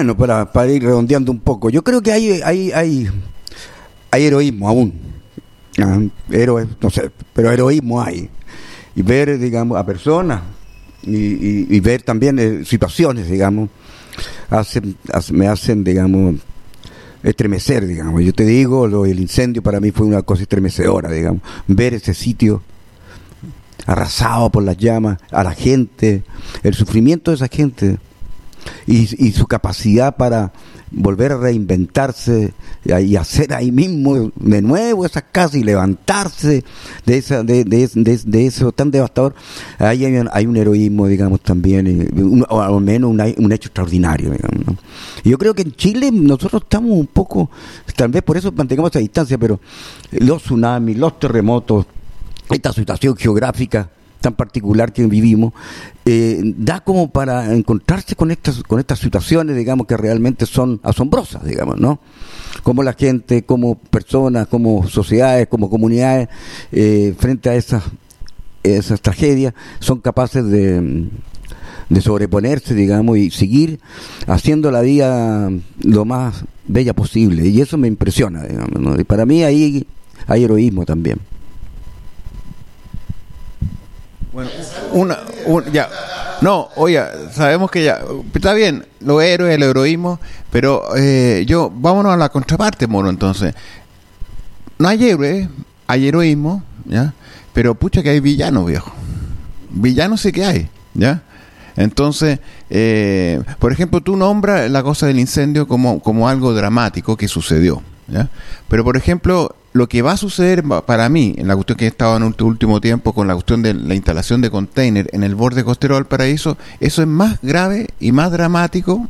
bueno, para, para ir redondeando un poco, yo creo que hay hay hay, hay heroísmo aún. Ah, héroes, no sé, pero heroísmo hay. Y ver, digamos, a personas y, y, y ver también eh, situaciones, digamos, hacen, hacen, me hacen, digamos, estremecer, digamos. Yo te digo, lo, el incendio para mí fue una cosa estremecedora, digamos. Ver ese sitio arrasado por las llamas, a la gente, el sufrimiento de esa gente y, y su capacidad para volver a reinventarse y hacer ahí mismo de nuevo esas casas y levantarse de esa de, de, de, de eso tan devastador. Ahí hay un, hay un heroísmo, digamos, también, un, o al menos un, un hecho extraordinario, digamos, ¿no? Y yo creo que en Chile nosotros estamos un poco, tal vez por eso mantengamos esa distancia, pero los tsunamis, los terremotos, esta situación geográfica tan particular que vivimos, eh, da como para encontrarse con estas con estas situaciones, digamos, que realmente son asombrosas, digamos, ¿no? Como la gente, como personas, como sociedades, como comunidades, eh, frente a esas esas tragedias, son capaces de, de sobreponerse, digamos, y seguir haciendo la vida lo más bella posible. Y eso me impresiona, digamos, ¿no? Y para mí ahí hay heroísmo también. Bueno, una, un, ya, no, oye, sabemos que ya, está bien, los héroes, el heroísmo, pero eh, yo, vámonos a la contraparte, Moro, entonces. No hay héroes, hay heroísmo, ¿ya? Pero pucha que hay villanos, viejo. Villanos sí que hay, ¿ya? Entonces, eh, por ejemplo, tú nombras la cosa del incendio como, como algo dramático que sucedió, ¿ya? Pero, por ejemplo, lo que va a suceder para mí, en la cuestión que he estado en el último tiempo con la cuestión de la instalación de container en el borde costero del Valparaíso, eso es más grave y más dramático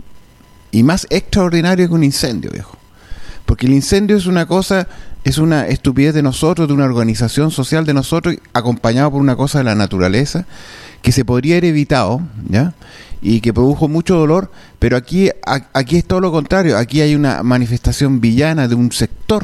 y más extraordinario que un incendio, viejo. Porque el incendio es una cosa, es una estupidez de nosotros, de una organización social de nosotros, acompañado por una cosa de la naturaleza, que se podría haber evitado, ¿ya? Y que produjo mucho dolor, pero aquí, a, aquí es todo lo contrario, aquí hay una manifestación villana de un sector,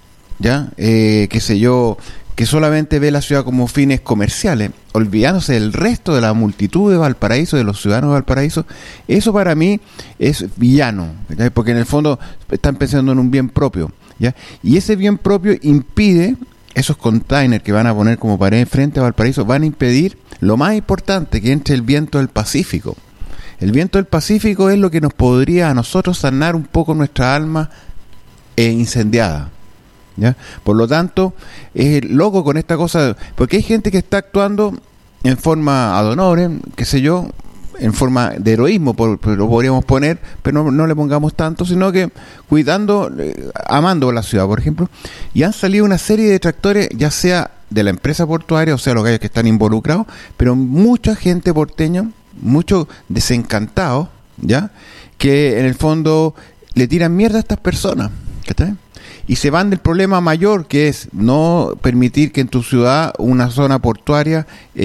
¿ya? Eh, qué sé yo, que solamente ve la ciudad como fines comerciales, olvidándose del resto de la multitud de Valparaíso, de los ciudadanos de Valparaíso. Eso para mí es villano, ¿ya? Porque en el fondo están pensando en un bien propio, ¿ya? Y ese bien propio impide, esos containers que van a poner como pared frente a Valparaíso, van a impedir lo más importante, que entre el viento del Pacífico. El viento del Pacífico es lo que nos podría a nosotros sanar un poco nuestra alma eh, incendiada, ¿ya? Por lo tanto, es loco con esta cosa, porque hay gente que está actuando en forma ad honorem, qué sé yo, en forma de heroísmo, por, por, lo podríamos poner, pero no, no le pongamos tanto, sino que cuidando, eh, amando la ciudad, por ejemplo, y han salido una serie de detractores, ya sea de la empresa portuaria, o sea, los gallos que están involucrados, pero mucha gente porteña, muchos desencantados, ¿ya? Que en el fondo le tiran mierda a estas personas, ¿está? Y se van del problema mayor, que es no permitir que en tu ciudad una zona portuaria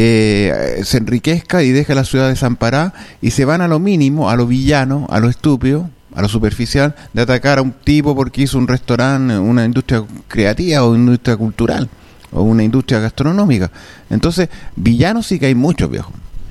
eh, se enriquezca y deje la ciudad desamparada, y se van a lo mínimo, a lo villano, a lo estúpido, a lo superficial, de atacar a un tipo porque hizo un restaurante, una industria creativa o una industria cultural o una industria gastronómica. Entonces, villanos sí que hay muchos, viejo.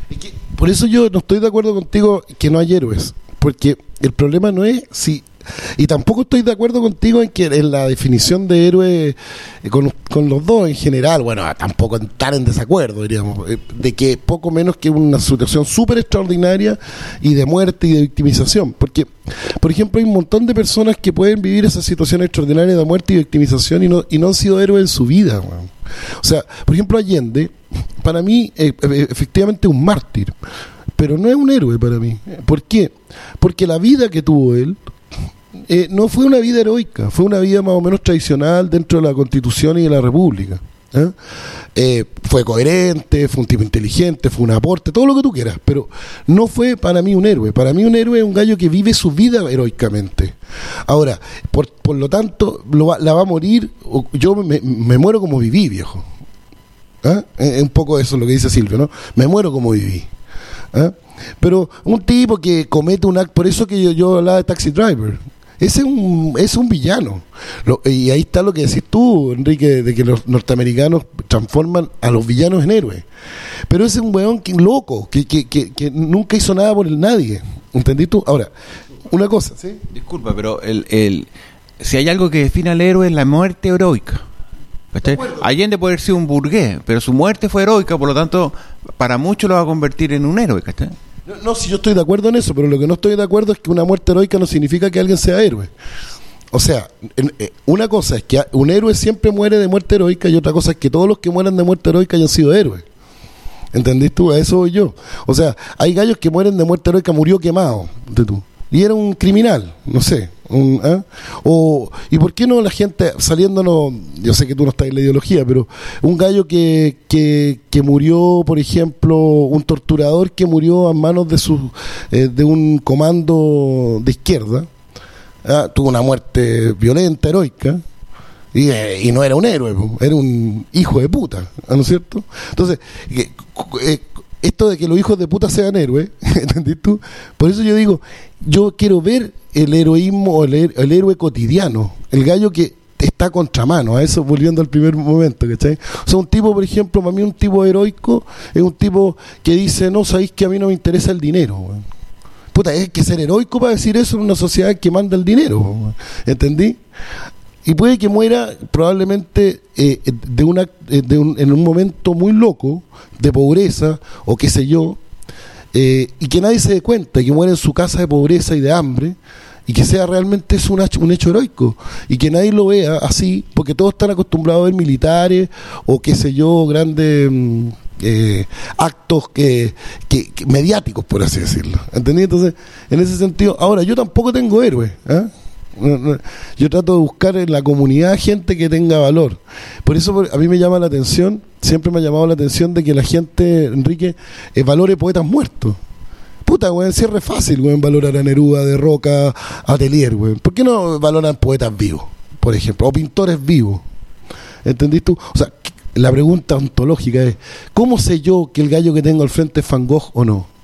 Por eso yo no estoy de acuerdo contigo que no hay héroes, porque el problema no es si... Y tampoco estoy de acuerdo contigo en que en la definición de héroe eh, con, con los dos en general, bueno, tampoco estar en desacuerdo, diríamos, eh, de que poco menos que una situación súper extraordinaria y de muerte y de victimización. Porque, por ejemplo, hay un montón de personas que pueden vivir esa situación extraordinaria de muerte y victimización y no, y no han sido héroes en su vida, man. O sea, por ejemplo, Allende, para mí, eh, efectivamente un mártir, pero no es un héroe para mí. ¿Por qué? Porque la vida que tuvo él Eh, no fue una vida heroica, fue una vida más o menos tradicional dentro de la Constitución y de la República. ¿eh? Eh, fue coherente, fue un tipo inteligente, fue un aporte, todo lo que tú quieras, pero no fue para mí un héroe. Para mí un héroe es un gallo que vive su vida heroicamente. Ahora, por, por lo tanto, lo va, la va a morir, o yo me, me muero como viví, viejo. ¿eh? Es un poco eso lo que dice Silvio, ¿no? Me muero como viví. ¿eh? Pero un tipo que comete un acto, por eso que yo, yo hablaba de Taxi Driver. Ese es un, es un villano. Lo, y ahí está lo que decís tú, Enrique, de que los norteamericanos transforman a los villanos en héroes. Pero ese es un weón que, loco, que, que, que, que nunca hizo nada por el nadie. ¿Entendí tú? Ahora, una cosa, ¿sí? Disculpa, pero el, el, si hay algo que define al héroe es la muerte heroica. ¿Cachai? Allende puede haber sido un burgués, pero su muerte fue heroica, por lo tanto, para muchos lo va a convertir en un héroe, ¿cachai? No, no, si yo estoy de acuerdo en eso, pero lo que no estoy de acuerdo es que una muerte heroica no significa que alguien sea héroe. O sea, en, en, una cosa es que un héroe siempre muere de muerte heroica y otra cosa es que todos los que mueran de muerte heroica hayan sido héroes. ¿Entendís tú? A eso voy yo. O sea, hay gallos que mueren de muerte heroica, murió quemado, de tú. Y era un criminal, no sé. Un, ¿eh? o, ¿Y por qué no la gente, saliéndonos, yo sé que tú no estás en la ideología, pero un gallo que, que, que murió, por ejemplo, un torturador que murió a manos de, su, eh, de un comando de izquierda, ¿eh? Tuvo una muerte violenta, heroica, y, eh, y no era un héroe, era un hijo de puta, ¿no es cierto? Entonces, eh, eh, esto de que los hijos de puta sean héroes, ¿entendés tú? Por eso yo digo, yo quiero ver el heroísmo, el, el héroe cotidiano, el gallo que está contramano, a eso volviendo al primer momento, ¿cachai? O sea, un tipo, por ejemplo, para mí un tipo heroico es un tipo que dice, no, sabéis que a mí no me interesa el dinero, güey. Puta, hay que ser heroico para decir eso en una sociedad que manda el dinero, güey. ¿Entendí? Y puede que muera probablemente eh, de una de un, en un momento muy loco, de pobreza, o qué sé yo, eh, y que nadie se dé cuenta, que muera en su casa de pobreza y de hambre, y que sea realmente es un hecho, un hecho heroico, y que nadie lo vea así, porque todos están acostumbrados a ver militares, o qué sé yo, grandes eh, actos que, que, que mediáticos, por así decirlo. ¿Entendí? Entonces, en ese sentido, ahora, yo tampoco tengo héroes, ¿eh? Yo trato de buscar en la comunidad gente que tenga valor. Por eso a mí me llama la atención, siempre me ha llamado la atención de que la gente, Enrique, eh, valore poetas muertos. Puta, güey, si es re fácil, güey, valorar a Neruda, De Roca, a Telier, güey. ¿Por qué no valoran poetas vivos, por ejemplo, o pintores vivos? ¿Entendís tú? O sea, la pregunta ontológica es, ¿cómo sé yo que el gallo que tengo al frente es Van Gogh o no?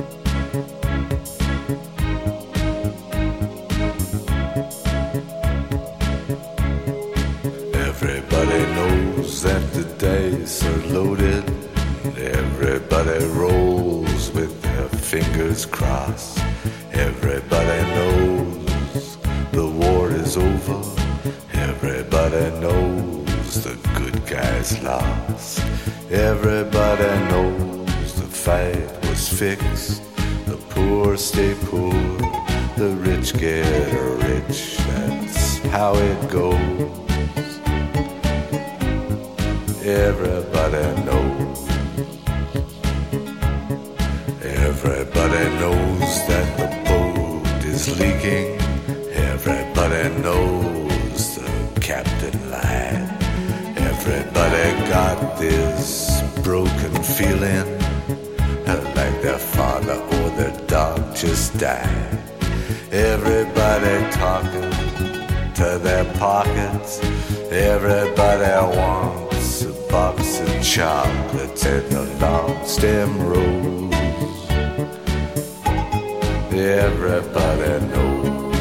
Loaded, everybody rolls with their fingers crossed. Everybody knows the war is over. Everybody knows the good guys lost. Everybody knows the fight was fixed. The poor stay poor, the rich get rich. That's how it goes. Everybody knows. Everybody knows that the boat is leaking. Everybody knows the captain lied. Everybody got this broken feeling, like their father or their dog just died. Everybody talking to their pockets. Everybody wants a box of chocolates and a long stem rose. Everybody knows.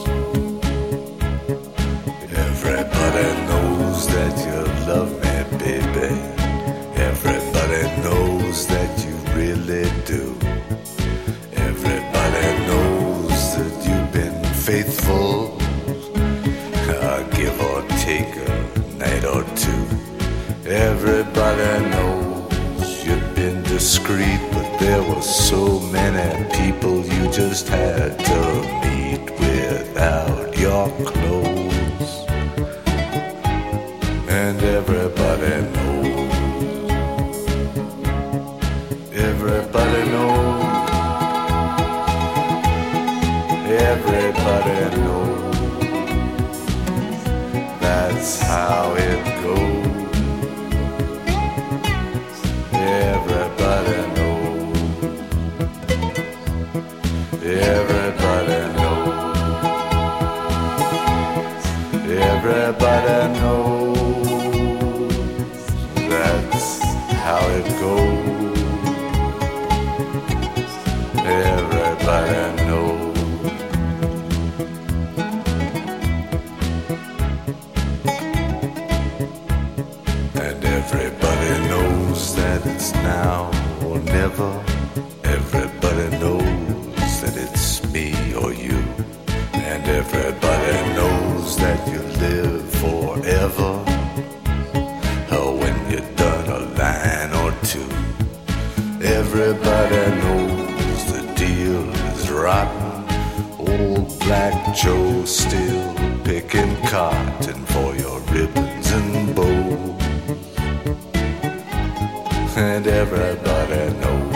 Everybody knows that you love me, baby. Everybody knows that you really do. Everybody knows that you've been faithful, uh, give or take a night or two. Everybody knows you've been discreet, but there were so many people you just had to meet without your clothes. And everybody knows. Everybody knows. Everybody knows. That's how it goes. Everybody knows. Everybody knows. Everybody knows. That's how it goes. Everybody knows. And everybody knows that it's now or never. Everybody knows that it's me or you. live forever. Oh, when you've done a line or two, everybody knows the deal is rotten. Old Black Joe still picking cotton for your ribbons and bows. And everybody knows,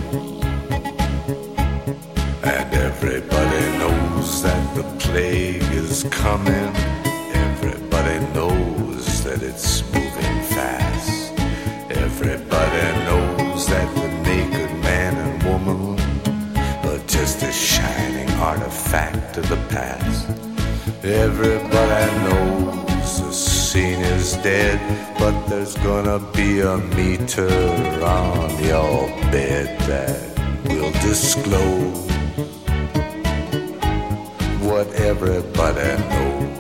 and everybody knows that the plague is coming. Everybody knows that it's moving fast. Everybody knows that the naked man and woman are just a shining artifact of the past. Everybody knows the scene is dead, but there's gonna be a meter on your bed that will disclose what everybody knows.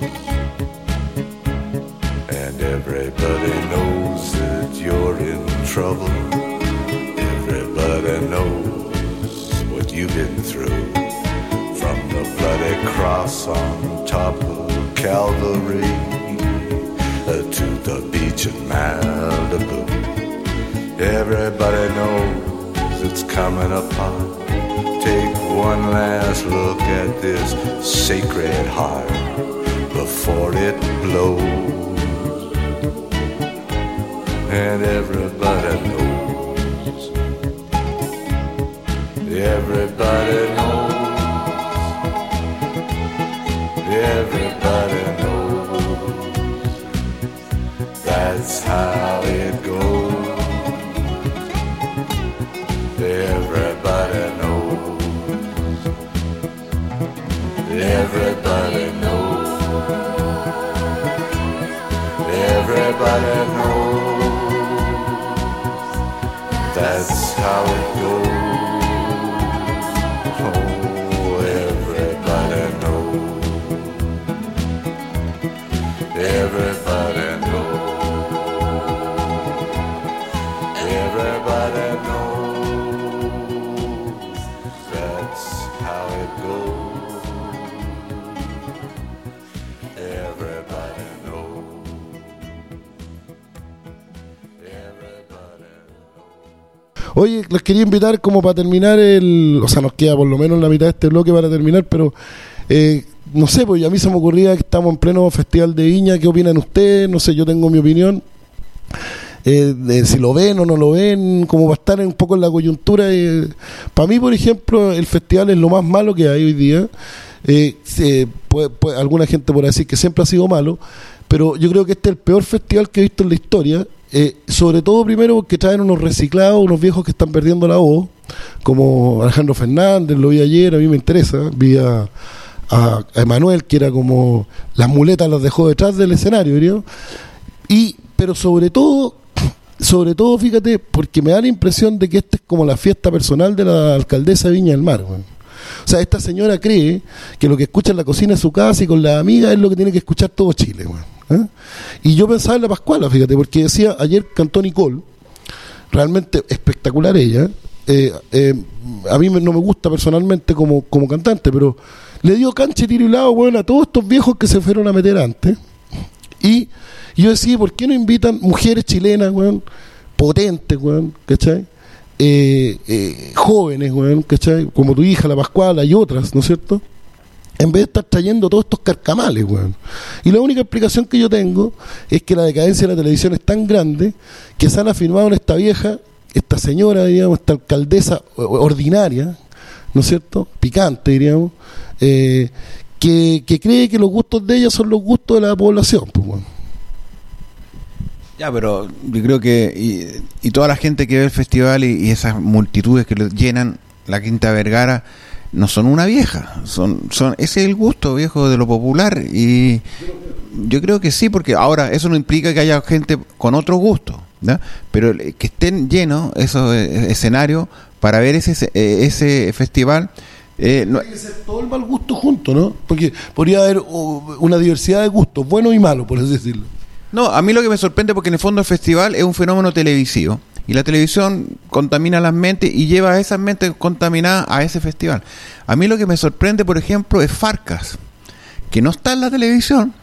And everybody knows that you're in trouble. Everybody knows what you've been through. From the bloody cross on top of Calvary to the beach in Malibu. Everybody knows it's coming apart. Take one last look at this sacred heart before it blows. And everybody knows, everybody knows, everybody knows, that's how it goes. Everybody knows, everybody knows, everybody knows, that's how it goes. Oh, everybody knows, everybody knows, everybody knows, that's how it goes. Everybody knows, everybody knows. Oye, les quería invitar como para terminar el... O sea, nos queda por lo menos la mitad de este bloque para terminar, pero... Eh, no sé, pues a mí se me ocurría que estamos en pleno Festival de Viña. ¿Qué opinan ustedes? No sé, yo tengo mi opinión. Eh, de si lo ven o no lo ven, como va a estar un poco en la coyuntura. Eh, para mí, por ejemplo, el festival es lo más malo que hay hoy día. Eh, se, puede, puede, alguna gente podrá decir que siempre ha sido malo, pero yo creo que este es el peor festival que he visto en la historia. Eh, sobre todo, primero, porque traen unos reciclados, unos viejos que están perdiendo la voz, como Alejandro Fernández, lo vi ayer, a mí me interesa. Vi a, a Emanuel, que era como las muletas las dejó detrás del escenario, ¿no? Y pero sobre todo, sobre todo, fíjate, porque me da la impresión de que esta es como la fiesta personal de la alcaldesa de Viña del Mar, güey. O sea, esta señora cree que lo que escucha en la cocina de su casa y con la amiga es lo que tiene que escuchar todo Chile, güey. ¿Eh? Y yo pensaba en la Pascuala, fíjate, porque decía, ayer cantó Nicole, realmente espectacular ella. Eh, eh, a mí no me gusta personalmente como, como cantante, pero le dio cancha y tiro y lado, bueno, a todos estos viejos que se fueron a meter antes. Y yo decía, ¿por qué no invitan mujeres chilenas, weón, potentes, weón, ¿cachai? Eh, eh, jóvenes, weón, ¿cachai? Como tu hija, la Pascuala y otras, ¿no es cierto? En vez de estar trayendo todos estos carcamales, weón. Y la única explicación que yo tengo es que la decadencia de la televisión es tan grande que se han afirmado en esta vieja, esta señora, digamos, esta alcaldesa ordinaria, ¿no es cierto? Picante, diríamos, eh, que, que cree que los gustos de ella son los gustos de la población, pues, bueno. Ya, pero yo creo que y, y toda la gente que ve el festival y, y esas multitudes que lo llenan la Quinta Vergara no son una vieja, son son ese es el gusto viejo de lo popular, y yo creo que sí, porque ahora eso no implica que haya gente con otro gusto, ¿no? Pero que estén llenos esos escenarios para ver ese ese festival. Eh, no, hay que ser todo el mal gusto junto, ¿no? Porque podría haber uh, una diversidad de gustos, buenos y malos, por así decirlo. No, a mí lo que me sorprende, porque en el fondo el festival es un fenómeno televisivo y la televisión contamina las mentes y lleva a esas mentes contaminadas a ese festival. A mí lo que me sorprende, por ejemplo, es Farcas, que no está en la televisión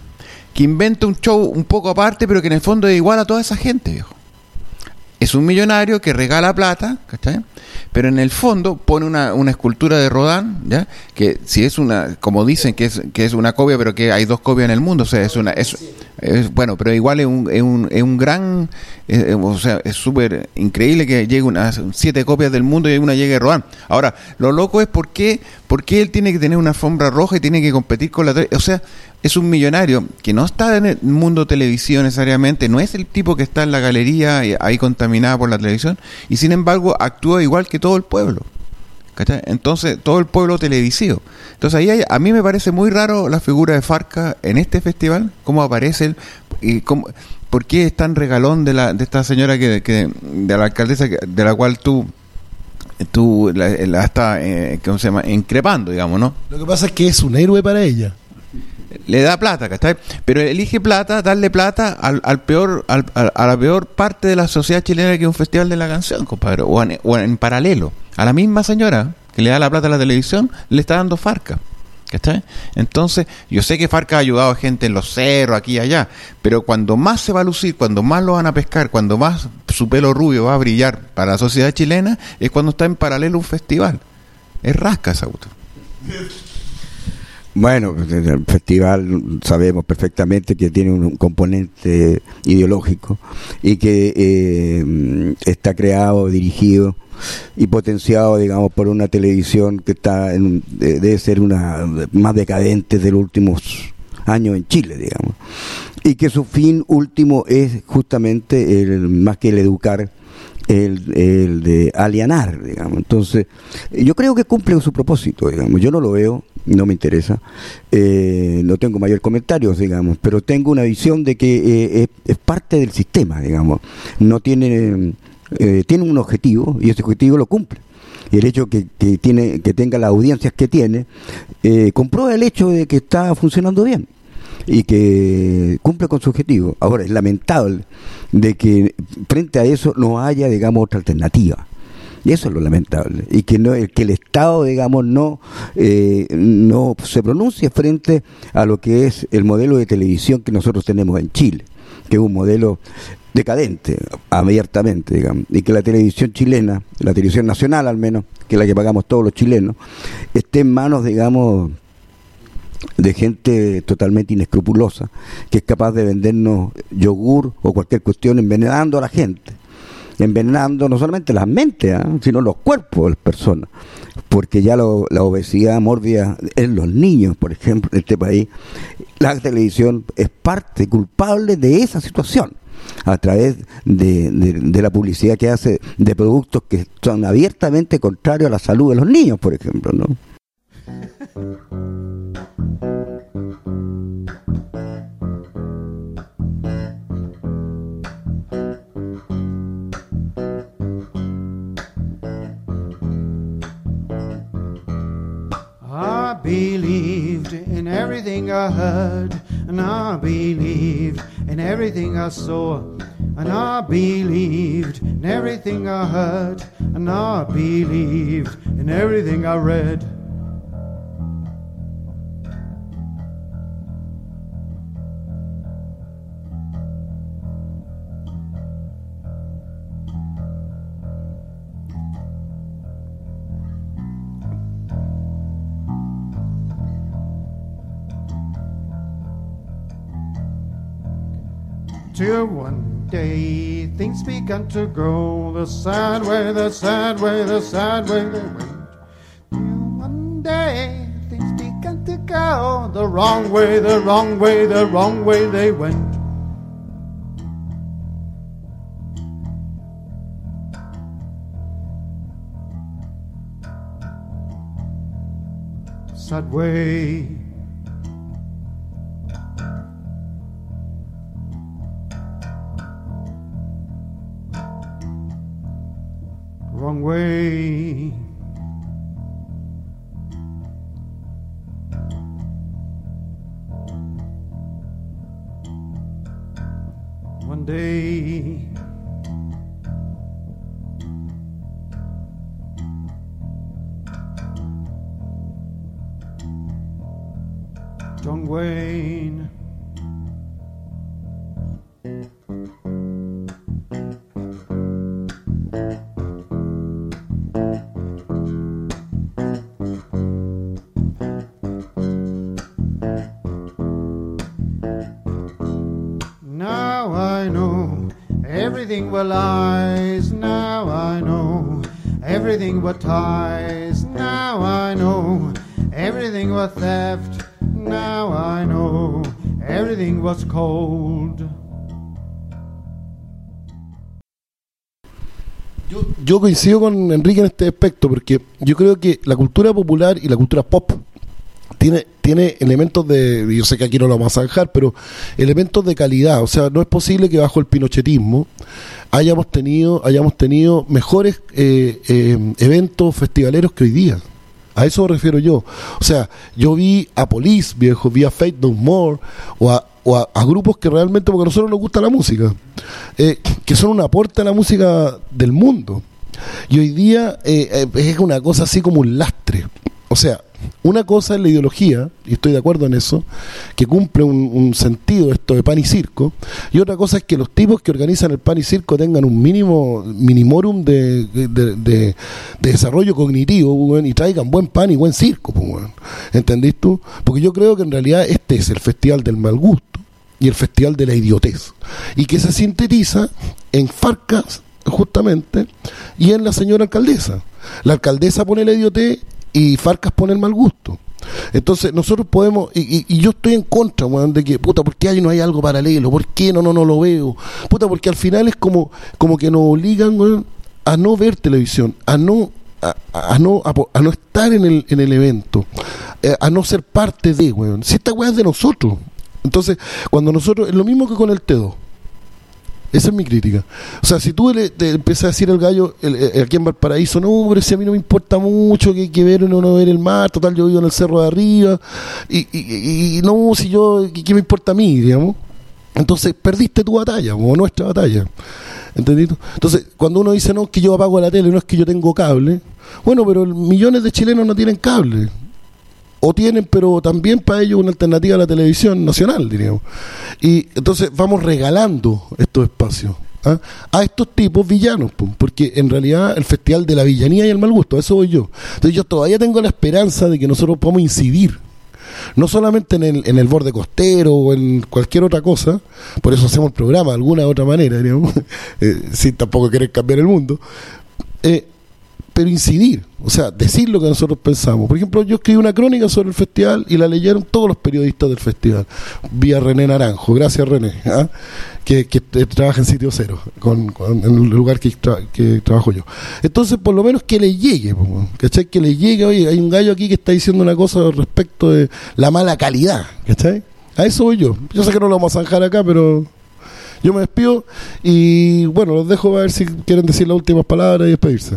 que inventa un show un poco aparte, pero que en el fondo es igual a toda esa gente, viejo. Es un millonario que regala plata, ¿cachai? Pero en el fondo pone una, una escultura de Rodin, ¿ya? Que si es una, como dicen que es que es una copia, pero que hay dos copias en el mundo, o sea, es una es, es bueno, pero igual es un es un, es un gran, es, o sea, es súper increíble que llegue unas siete copias del mundo y una llegue a Rodin. Ahora, lo loco es por qué, por qué él tiene que tener una alfombra roja y tiene que competir con la, o sea, es un millonario que no está en el mundo televisivo necesariamente, no es el tipo que está en la galería ahí contaminada por la televisión, y sin embargo actúa igual que todo el pueblo, ¿cachai? Entonces, todo el pueblo televisivo. Entonces ahí hay, a mí me parece muy raro la figura de Farca en este festival, cómo aparece él, y cómo, por qué es tan regalón de la de esta señora que, que de la alcaldesa que, de la cual tú tú la, la está eh, ¿cómo se llama? Increpando, digamos, ¿no? Lo que pasa es que es un héroe para ella. Le da plata, ¿cachai? Pero elige plata, darle plata al, al peor, al, a la peor parte de la sociedad chilena, que es un festival de la canción, compadre, o en, o en paralelo. A la misma señora que le da la plata a la televisión, le está dando Farca, ¿cachai? Entonces, yo sé que Farca ha ayudado a gente en los cerros, aquí y allá, pero cuando más se va a lucir, cuando más lo van a pescar, cuando más su pelo rubio va a brillar para la sociedad chilena, es cuando está en paralelo un festival. Es rasca esa auto. Bueno, el festival sabemos perfectamente que tiene un componente ideológico y que eh, está creado, dirigido y potenciado, digamos, por una televisión que está en, debe ser una más decadente de los últimos años en Chile, digamos, y que su fin último es justamente el, más que el educar, El, el de alienar, digamos. Entonces, yo creo que cumple su propósito, digamos. Yo no lo veo, no me interesa, eh, no tengo mayor comentarios, digamos, pero tengo una visión de que eh, es, es parte del sistema, digamos. No tiene, eh, tiene un objetivo y ese objetivo lo cumple. Y el hecho que, que tiene, que tenga las audiencias que tiene, eh, comprueba el hecho de que está funcionando bien y que cumple con su objetivo. Ahora, es lamentable de que frente a eso no haya, digamos, otra alternativa. Y eso es lo lamentable. Y que no que el Estado, digamos, no eh, no se pronuncie frente a lo que es el modelo de televisión que nosotros tenemos en Chile, que es un modelo decadente, abiertamente, digamos, y que la televisión chilena, la televisión nacional al menos, que es la que pagamos todos los chilenos, esté en manos, digamos, de gente totalmente inescrupulosa, que es capaz de vendernos yogur o cualquier cuestión, envenenando a la gente, envenenando no solamente las mentes, ¿eh? sino los cuerpos de las personas, porque ya lo, la obesidad mórbida en los niños, por ejemplo, en este país, la televisión es parte culpable de esa situación, a través de, de, de la publicidad que hace de productos que son abiertamente contrarios a la salud de los niños, por ejemplo, ¿no? I believed in everything I heard, and I believed in everything I saw, and I believed in everything I heard, and I believed in everything I read. Till one day things began to go the sad way, the sad way, the sad way they went. Till one day things began to go the wrong way, the wrong way, the wrong way they went. Sad way. Wrong way. One day John Wayne Now I know everything but lies. Now I know everything but ties. Now I know everything but theft. Now I know everything was cold. Yo, yo coincido con Enrique en este aspecto, porque yo creo que la cultura popular y la cultura pop tiene, tiene elementos de, yo sé que aquí no lo vamos a zanjar, pero elementos de calidad. O sea, no es posible que bajo el pinochetismo hayamos tenido, hayamos tenido mejores eh, eh, eventos festivaleros que hoy día. A eso me refiero yo. O sea, yo vi a Police, viejo, vi a Faith No More, o a, o a, a grupos que realmente, porque a nosotros nos gusta la música, eh, que son un aporte a la música del mundo. Y hoy día eh, eh, es una cosa así como un lastre. O sea, una cosa es la ideología, y estoy de acuerdo en eso, que cumple un, un sentido esto de pan y circo, y otra cosa es que los tipos que organizan el pan y circo tengan un mínimo minimorum de, de, de, de desarrollo cognitivo, bueno, y traigan buen pan y buen circo, pues, bueno. ¿Entendís tú? Porque yo creo que en realidad este es el festival del mal gusto y el festival de la idiotez, y que se sintetiza en Farcas, justamente, y en la señora alcaldesa. La alcaldesa pone la idiotez y Farcas pone el mal gusto. Entonces nosotros podemos, y, y, y yo estoy en contra, weón, de que, puta, ¿por qué ahí no hay algo paralelo? ¿Por qué no, no, no lo veo? Puta, porque al final es como, como que nos obligan, weón, a no ver televisión, a no, a, a no, a, a no estar en el, en el evento, a no ser parte de, weón. Si esta weá es de nosotros. Entonces, cuando nosotros, es lo mismo que con el T dos. Esa es mi crítica. O sea, si tú le, te empiezas a decir al gallo el, el, aquí en Valparaíso, no, pero si a mí no me importa mucho que, que ver o no, no ver el mar, total, yo vivo en el cerro de arriba, y, y, y no, si yo, ¿qué me importa a mí, digamos? Entonces, perdiste tu batalla, o nuestra batalla. ¿Entendido? Entonces, cuando uno dice, no, es que yo apago la tele, no es que yo tengo cable, bueno, pero millones de chilenos no tienen cable. O tienen, pero también para ellos una alternativa a la televisión nacional, diríamos. Y entonces vamos regalando estos espacios, ¿ah?, a estos tipos villanos, porque en realidad el festival de la villanía y el mal gusto, a eso voy yo. Entonces yo todavía tengo la esperanza de que nosotros podamos incidir, no solamente en el, en el borde costero o en cualquier otra cosa, por eso hacemos el programa de alguna u otra manera, diríamos, eh, sin tampoco querer cambiar el mundo, eh, pero incidir, o sea, decir lo que nosotros pensamos. Por ejemplo, yo escribí una crónica sobre el festival y la leyeron todos los periodistas del festival, vía René Naranjo, gracias René, ¿ah?, que, que trabaja en Sitio Cero, con, con, en el lugar que, tra, que trabajo yo. Entonces, por lo menos que le llegue, ¿cachai? Que le llegue, oye, hay un gallo aquí que está diciendo una cosa respecto de la mala calidad, ¿cachai? A eso voy yo. Yo sé que no lo vamos a zanjar acá, pero yo me despido y, bueno, los dejo a ver si quieren decir las últimas palabras y despedirse.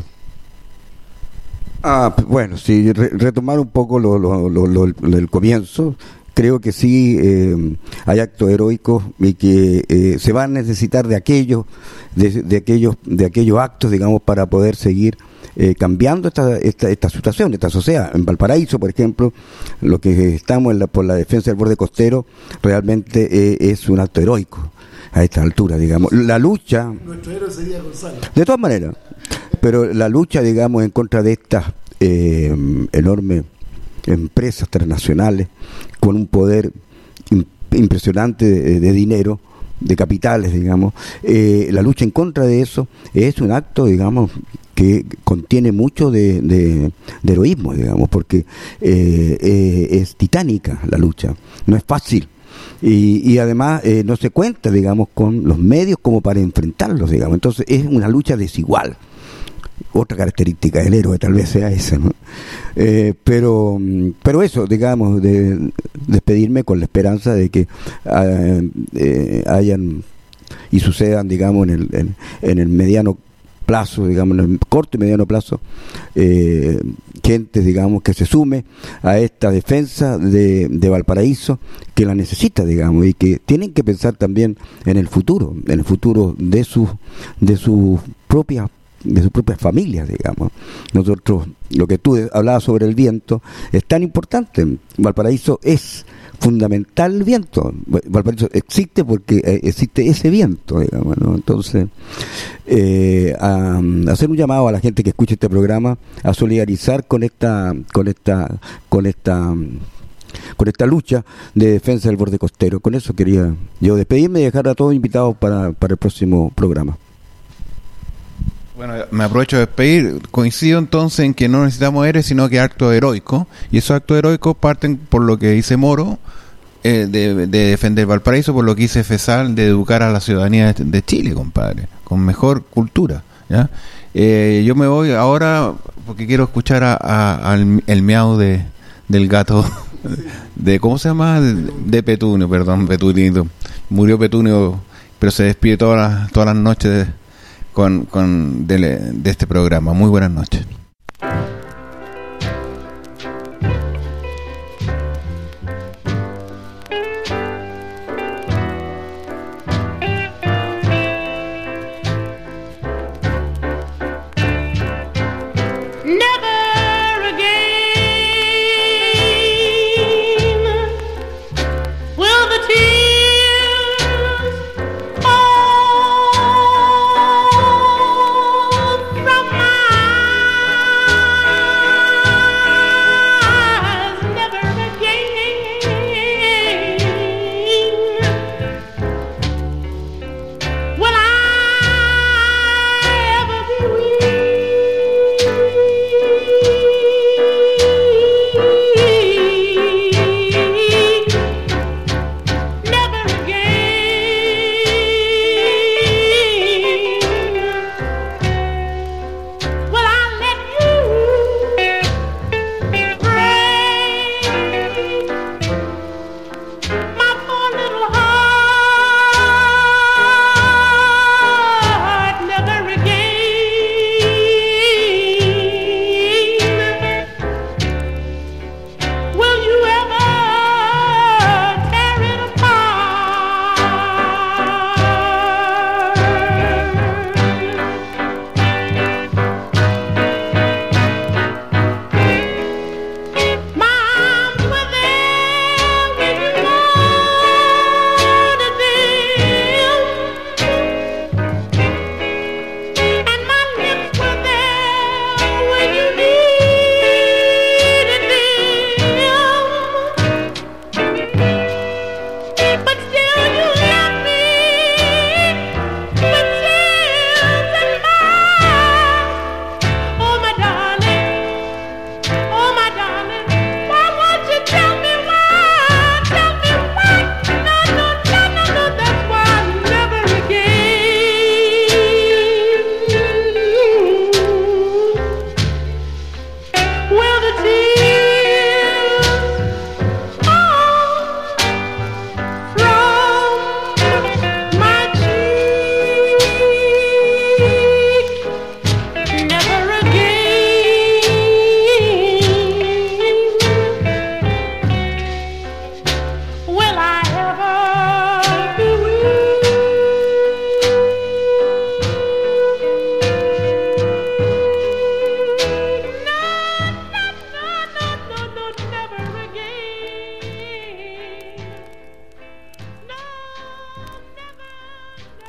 Ah, bueno, sí, re- retomar un poco lo, lo, lo, lo, lo el comienzo. Creo que sí eh, hay actos heroicos y que eh, se va a necesitar de aquellos, de, de aquellos, de aquellos actos, digamos, para poder seguir eh, cambiando esta, esta, esta situación, esta sociedad. En Valparaíso, por ejemplo, lo que estamos en la, por la defensa del borde costero, realmente eh, es un acto heroico a esta altura, digamos. La lucha, nuestro héroe sería Gonzalo. De todas maneras, pero la lucha, digamos, en contra de estas eh, enormes empresas transnacionales con un poder imp- impresionante de, de dinero, de capitales, digamos, eh, la lucha en contra de eso es un acto, digamos, que contiene mucho de, de, de heroísmo, digamos, porque eh, eh, es titánica la lucha, no es fácil. Y, y además eh, no se cuenta, digamos, con los medios como para enfrentarlos, digamos. Entonces es una lucha desigual. Otra característica del héroe tal vez sea esa, ¿no? Eh, pero pero eso, digamos, de despedirme con la esperanza de que eh, eh, hayan y sucedan, digamos, en el, en, en el mediano plazo, digamos, en el corto y mediano plazo, eh, gente, digamos, que se sume a esta defensa de, de Valparaíso, que la necesita, digamos, y que tienen que pensar también en el futuro, en el futuro de sus de sus propias de sus propias familias, digamos. Nosotros, lo que tú hablabas sobre el viento, es tan importante. Valparaíso es fundamental el viento. Valparaíso existe porque eh, existe ese viento, digamos, ¿no? Entonces, eh, a, a hacer un llamado a la gente que escucha este programa a solidarizar con esta, con esta, con esta, con esta lucha de defensa del borde costero. Con eso quería yo despedirme y dejar a todos invitados para, para el próximo programa. Bueno, me aprovecho de despedir. Coincido entonces en que no necesitamos héroes, sino que actos heroicos. Y esos actos heroicos parten por lo que dice Moro, eh, de, de defender Valparaíso, por lo que dice FESAL, de educar a la ciudadanía de, de Chile, compadre, con mejor cultura, ¿ya? Eh, yo me voy ahora porque quiero escuchar a, a, al el miau de, del gato, de ¿cómo se llama? De, de Petunio, perdón, Petunito. Murió Petunio, pero se despide todas las, todas las noches de, con, con de, de este programa. Muy buenas noches.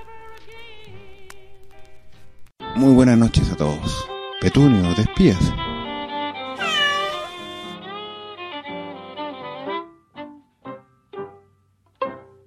Muy buenas noches a todos. Petunio, despídase.